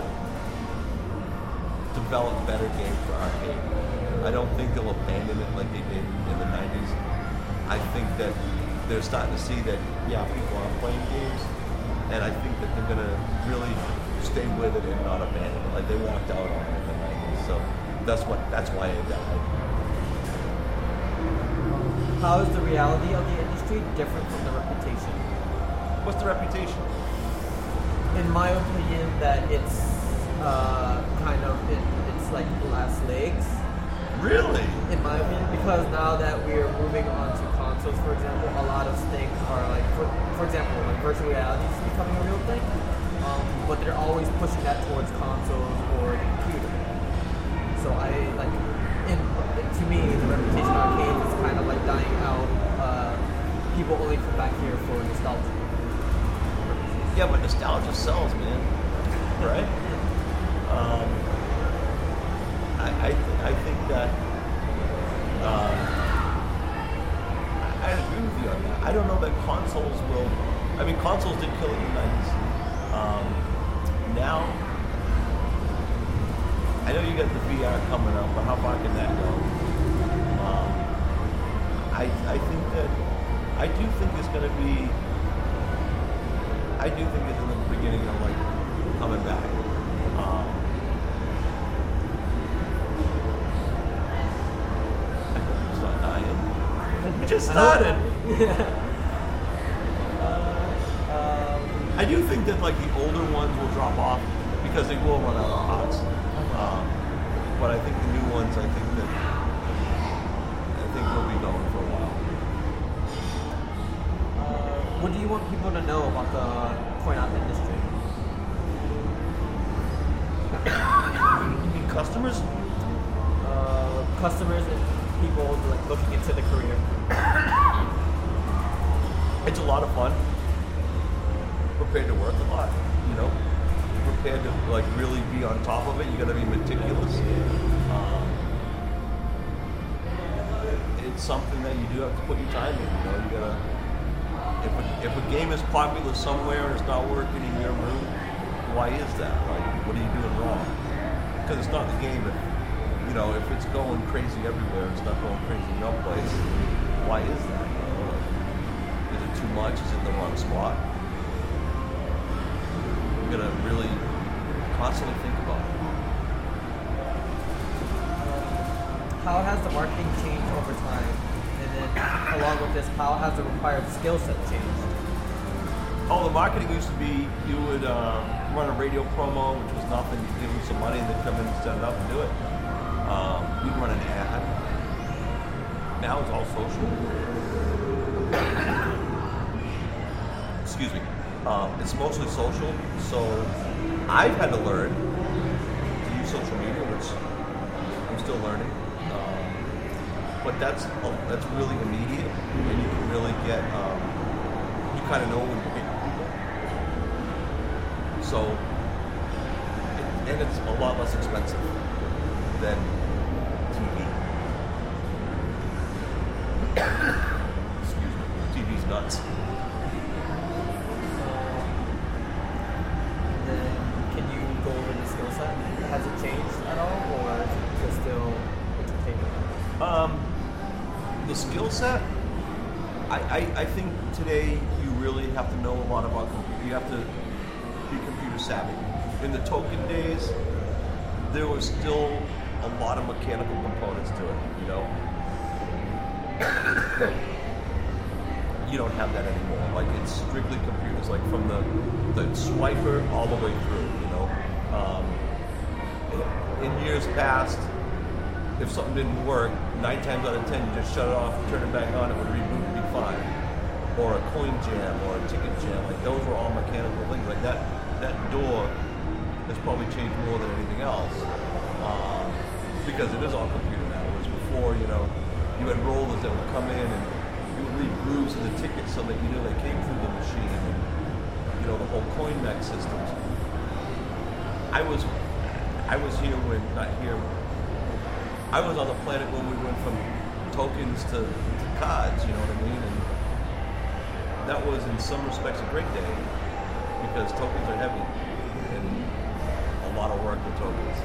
develop better games for arcade. I don't think they'll abandon it like they did in the 90s. I think that they're starting to see that people are playing games, and I think that they're gonna really stay with it and not abandon it. Like they walked out on it in the 90s, so that's why it died. How is the reality of the industry different from the reputation? What's the reputation? In my opinion, that it's it's like last legs. Really? In my opinion, because now that we're moving on to consoles, for example, a lot of things are like, for example, like virtual reality is becoming a real thing, but they're always pushing that towards consoles or the computer. So to me, the reputation of arcades is kind of like dying out. People only come back here for nostalgia. Yeah, but nostalgia sells, man. Right? I think that I agree with you on that. I don't know that consoles will. I mean, consoles did kill it in the 90s. Now, I know you got the VR coming up, but how far can that go? I do think it's going to be. I do think it's in the beginning of like coming back. I hope it's not dying. We just started. I do think that like the older ones will drop off because they will run out of pots. But I think the new ones, I think will be going for a while. What do you want people to know about the coin-op industry? You mean customers? Customers and people like looking into the career. It's a lot of fun. Prepared to work a lot, you know. Prepared to like really be on top of it. You got to be meticulous. It's something that you do have to put your time in. You know, you gotta. If a game is popular somewhere and it's not working in your room, why is that? Like, what are you doing wrong? Because it's not the game. If it's going crazy everywhere, it's not going crazy in no place. Why is that? Is it too much? Is it in the wrong spot? You gotta really constantly think about it. How has the marketing changed over time? And then, along with this, how has the required skill set changed? Oh, the marketing used to be you would run a radio promo, which was nothing. You give them some money and they'd come in and set it up and do it. We'd run an ad. Now it's all social. Excuse me. It's mostly social. So I've had to learn to use social media, which I'm still learning. But that's really immediate, and you can really get. You kind of know when you're getting people. So, and it's a lot less expensive than TV. Excuse me, TV's nuts. Then, can you go over the skill set? Has it changed at all, or is it just still entertaining? The skill set, I think today you really have to know a lot about computer. You have to be computer savvy. In the token days, there was still a lot of mechanical components to it, you know. you don't have that anymore. Like it's strictly computers, like from the swiper all the way through. You know, in years past, if something didn't work, 9 times out of 10 you just shut it off, turn it back on, it would reboot and be fine. Or a coin jam or a ticket jam, like those were all mechanical things. Like that door has probably changed more than anything else because it is all computer now. Whereas before, you know, you had rollers that would come in and you would leave grooves in the tickets so that you knew they came through the machine. And, you know, the whole coin mech systems. I was here when, not here, I was on the planet when we went from tokens to cards, you know what I mean? And that was in some respects a great day because tokens are heavy and a lot of work with tokens.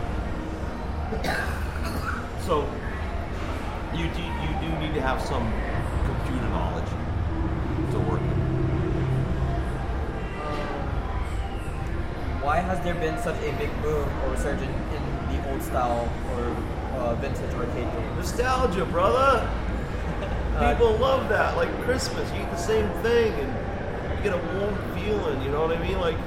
So you do need to have some computer knowledge to work with. Why has there been such a big boom or resurgence in the old style or vintage arcade games? Nostalgia, brother! People love that. Like Christmas, you eat the same thing and you get a warm feeling, you know what I mean? Like,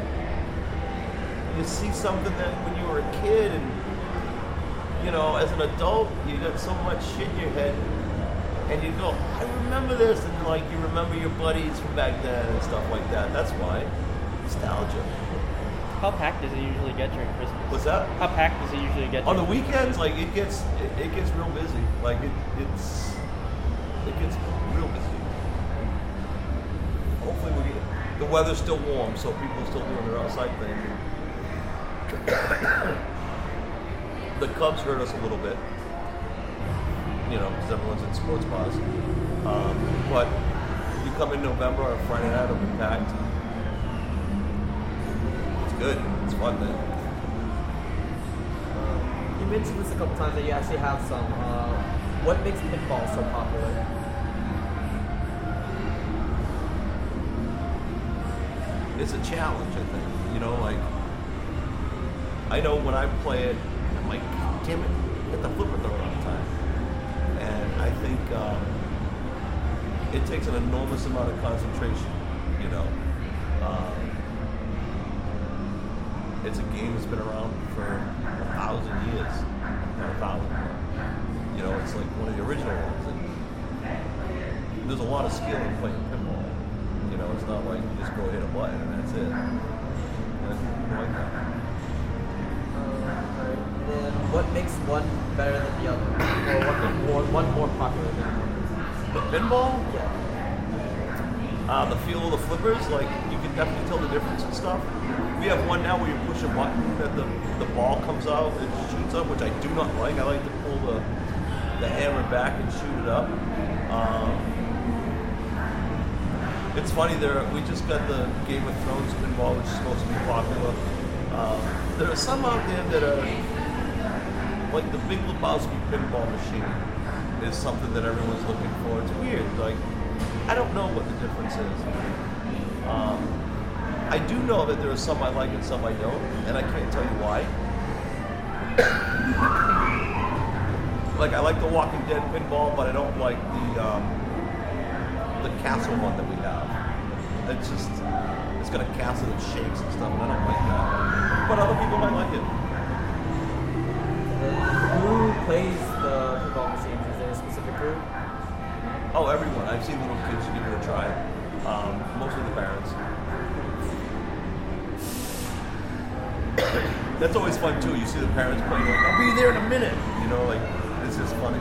you see something that when you were a kid and, you know, as an adult, you got so much shit in your head and you go, I remember this, and like you remember your buddies from back then and stuff like that. That's why. Nostalgia. How packed does it usually get during Christmas? What's that? How packed does it usually get? On the weekends, like it gets real busy. Like it gets real busy. Hopefully the weather's still warm, so people are still doing their outside thing. The Cubs hurt us a little bit, you know, because everyone's in sports bars. But you come in November on a Friday night, it'll be packed. It's good. It's fun, man. You mentioned this a couple times that you actually have some. What makes pinball so popular? It's a challenge, I think. You know, like, I know when I play it, I'm like, damn it, hit the flipper the wrong time. And I think it takes an enormous amount of concentration, you know. It's a game that's been around for 1,000 years, not 1,000 more. You know, it's like one of the original ones. And there's a lot of skill in playing pinball. You know, it's not like you just go hit a button and that's it. And people like that. Then what makes one better than the other? Or one more popular than the other? The pinball? Yeah. The feel of the flippers, like you can definitely tell the difference and stuff. We have one now where you push a button that the ball comes out and shoots up, which I do not like. I like to pull the hammer back and shoot it up. It's funny, we just got the Game of Thrones pinball, which is supposed to be popular. There are some out there that are, like the Big Lebowski pinball machine is something that everyone's looking for. It's weird, like, I don't know what the difference is. I do know that there are some I like and some I don't, and I can't tell you why. Like, I like the Walking Dead pinball, but I don't like the castle one that we have. It's got a castle that shakes and stuff, and I don't like that. But other people might like it. Who plays the pinball machines? Is there a specific group? Oh, everyone. I've seen little kids give it a try. Mostly the parents. That's always fun too. You see the parents playing, like, I'll be there in a minute. You know, like, it's just funny.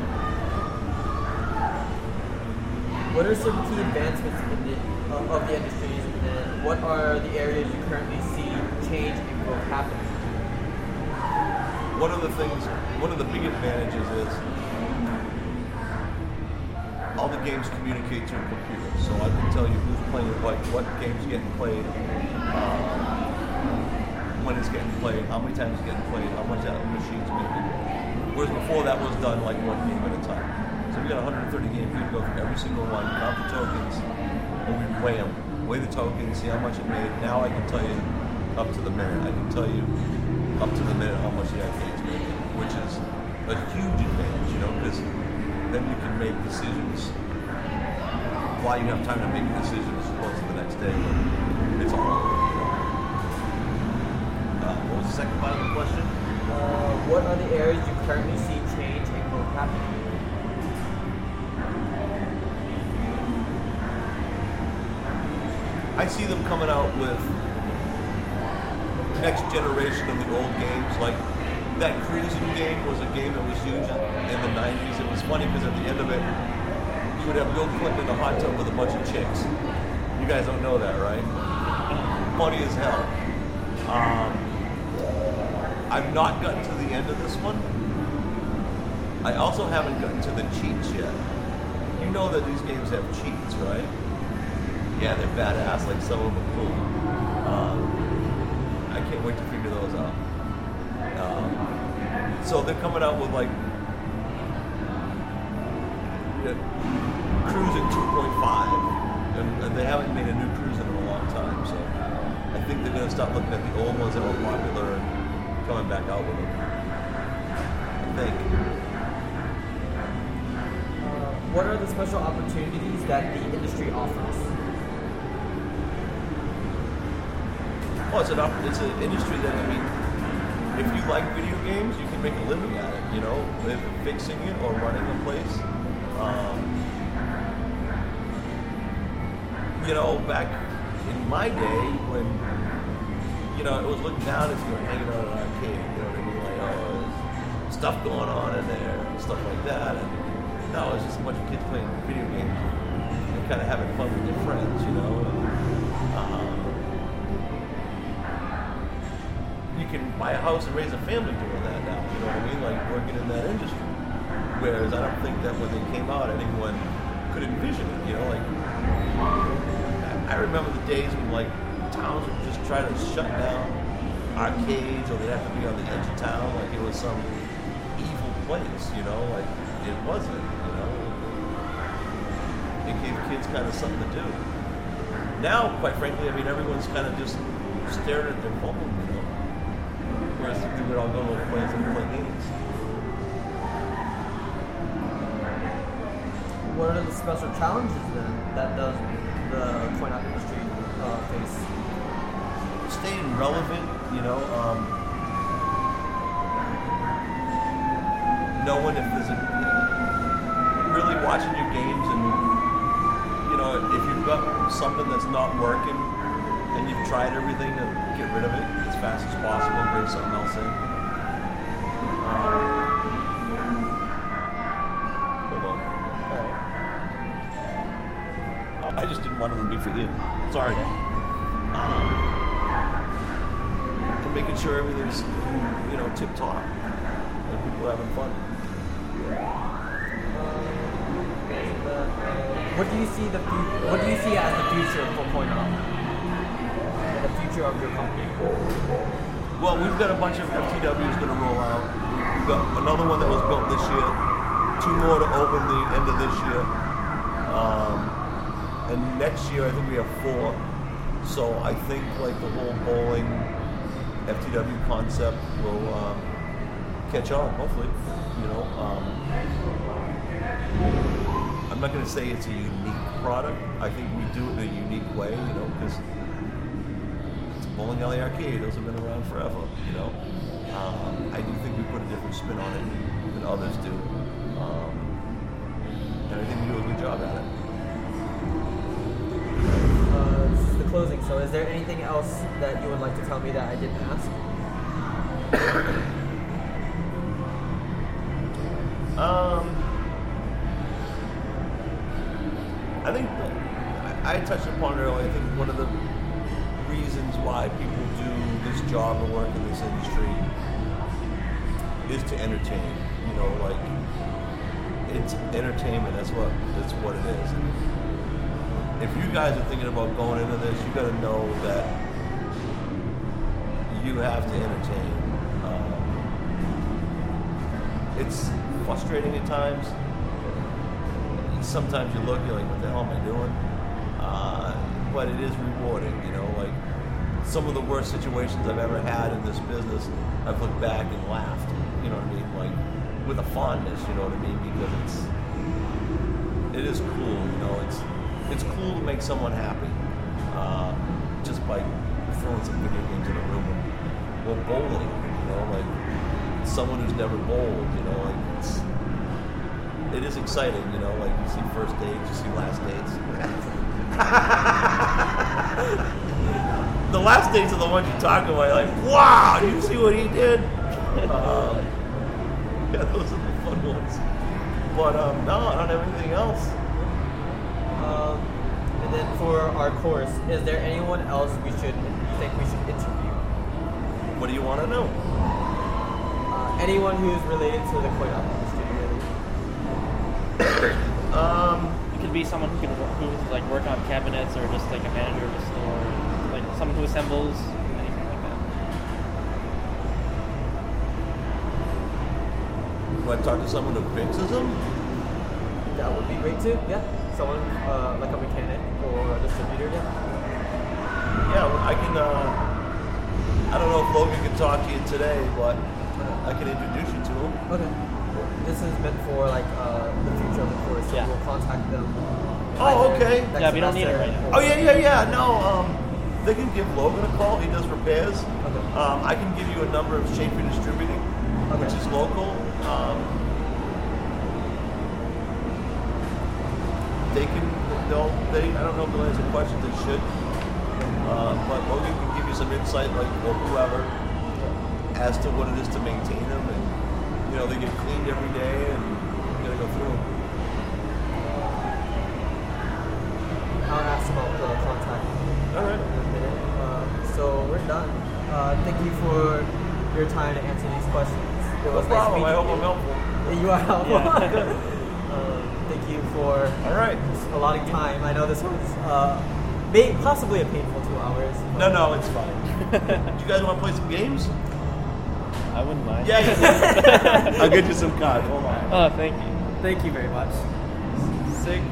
What are some key advancements of the industries, and what are the areas you currently see change and growth happening? One of the big advantages is all the games communicate to a computer. So I can tell you who's playing what game's getting played, when it's getting played, how many times it's getting played, how much that machine's making. Whereas before that was done like one game at a time. So we got 130 games, we go through every single one, count the tokens, and we weigh the tokens, see how much it made. Now I can tell you up to the minute. I can tell you up to the minute how much the arcade's making, which is a huge advantage, you know, because then you can make decisions why you have time to make a decision as opposed to the next day. But it's all over, you know. What was the second part of the question? What are the areas you currently see change and growth happening? I see them coming out with next generation of the old games. Like that cruising game was a game that was huge in the 90s. It was funny because at the end of it, you would have Bill Clinton in a hot tub with a bunch of chicks. You guys don't know that, right? Funny as hell. I've not gotten to the end of this one. I also haven't gotten to the cheats yet. You know that these games have cheats, right? Yeah, they're badass, like some of them are cool. I can't wait to figure those out. So they're coming out with like Cruising 2.5, and they haven't made a new Cruising in a long time, so I think they're going to start looking at the old ones that were popular and coming back out with them. I think. What are the special opportunities that the industry offers? Well, it's an industry that, I mean, if you like video games, you can make a living at it, you know, fixing it or running a place. You know, back in my day when, you know, it was looked down if you were hanging out at an arcade, you know what I mean? Like, oh, there's stuff going on in there and stuff like that. And no, it's just a bunch of kids playing video games and kind of having fun with their friends, you know. And, you can buy a house and raise a family doing that now, you know what I mean? Like working in that industry. Whereas I don't think that when they came out, anyone could envision it, you know? Like, I remember the days when like towns would just try to shut down arcades, or they'd have to be on the edge of town, like it was some evil place, you know? Like, it wasn't, you know? It gave kids kind of something to do. Now, quite frankly, I mean, everyone's kind of just staring at their phone, you know? Whereas we would all go to a place and play games. What are the special challenges then that does the coin-op industry face? Staying relevant, you know, knowing if there's really watching your games, and, you know, if you've got something that's not working and you've tried everything to get rid of it as fast as possible, bring something else in. Hold on. Alright. I just didn't want them to be for you. Sorry. And making sure everything's, you know, tip top and people having fun. What do you see as the future for coin-op? The future of your company? Well, we've got a bunch of FTWs going to roll out. We've got another one that was built this year, 2 more to open the end of this year. And next year, I think we have 4. So I think like the whole bowling FTW concept will catch on, hopefully. You know, I'm not going to say it's a unique product. I think we do it in a unique way, you know, because Bowling Alley Arcade, those have been around forever, you know. I do think we put a different spin on it than others do. And I think we do a good job at it. This is the closing, so is there anything else that you would like to tell me that I didn't ask? I think I touched upon it earlier. I think one of the reasons why people do this job or work in this industry is to entertain. You know, like, it's entertainment. That's what it is. And if you guys are thinking about going into this, you got to know that you have to entertain. It's frustrating at times. Sometimes you look, you're like, what the hell am I doing? But it is rewarding, you know, like some of the worst situations I've ever had in this business, I've looked back and laughed, you know what I mean? Like, with a fondness, you know what I mean? Because it is cool, you know, it's it's cool to make someone happy just by throwing some video games in a room. Or bowling, you know, like someone who's never bowled, you know, like it is exciting, you know, like you see first dates, you see last dates. The last dates are the ones you talk about. You're like, wow, you see what he did? Yeah, those are the fun ones. But no, I don't have anything else. And then for our course, is there anyone else you think we should interview? What do you want to know? Anyone who's related to the coin op industry, really. It could be someone who's like work on cabinets, or just like a manager of a store, like someone who assembles, anything like that. Want to talk to someone who fixes them? That would be great too. Yeah, someone like a mechanic or a distributor. Yeah. Yeah, I can. I don't know if Logan can talk to you today, but I can introduce you to him. Okay. This is meant for like the future of the course, so Yeah. we'll contact them. Oh, okay. next Yeah, we don't need it semester. right now. Oh yeah. No, they can give Logan a call. He does repairs. Okay. I can give you a number of Schaefer Distributing, Okay. which is local. They can. I don't know if they'll answer questions. They should. But Logan can give you some insight, like or whoever, as to what it is to maintain them, and you know they get cleaned every day, and you gotta go through them. I'll ask about the contact All right. in a minute. So we're done. Thank you for your time to answer these questions. It No was problem. I nice hope I'm meeting helpful. you. You are helpful. Yeah. Thank you for All right. allotting time. I know this was possibly a painful 2 hours. No, it's fine. Do you guys want to play some games? I wouldn't mind. Yeah. I'll get you some cards. Hold on. Oh, thank you. Thank you very much. Sick.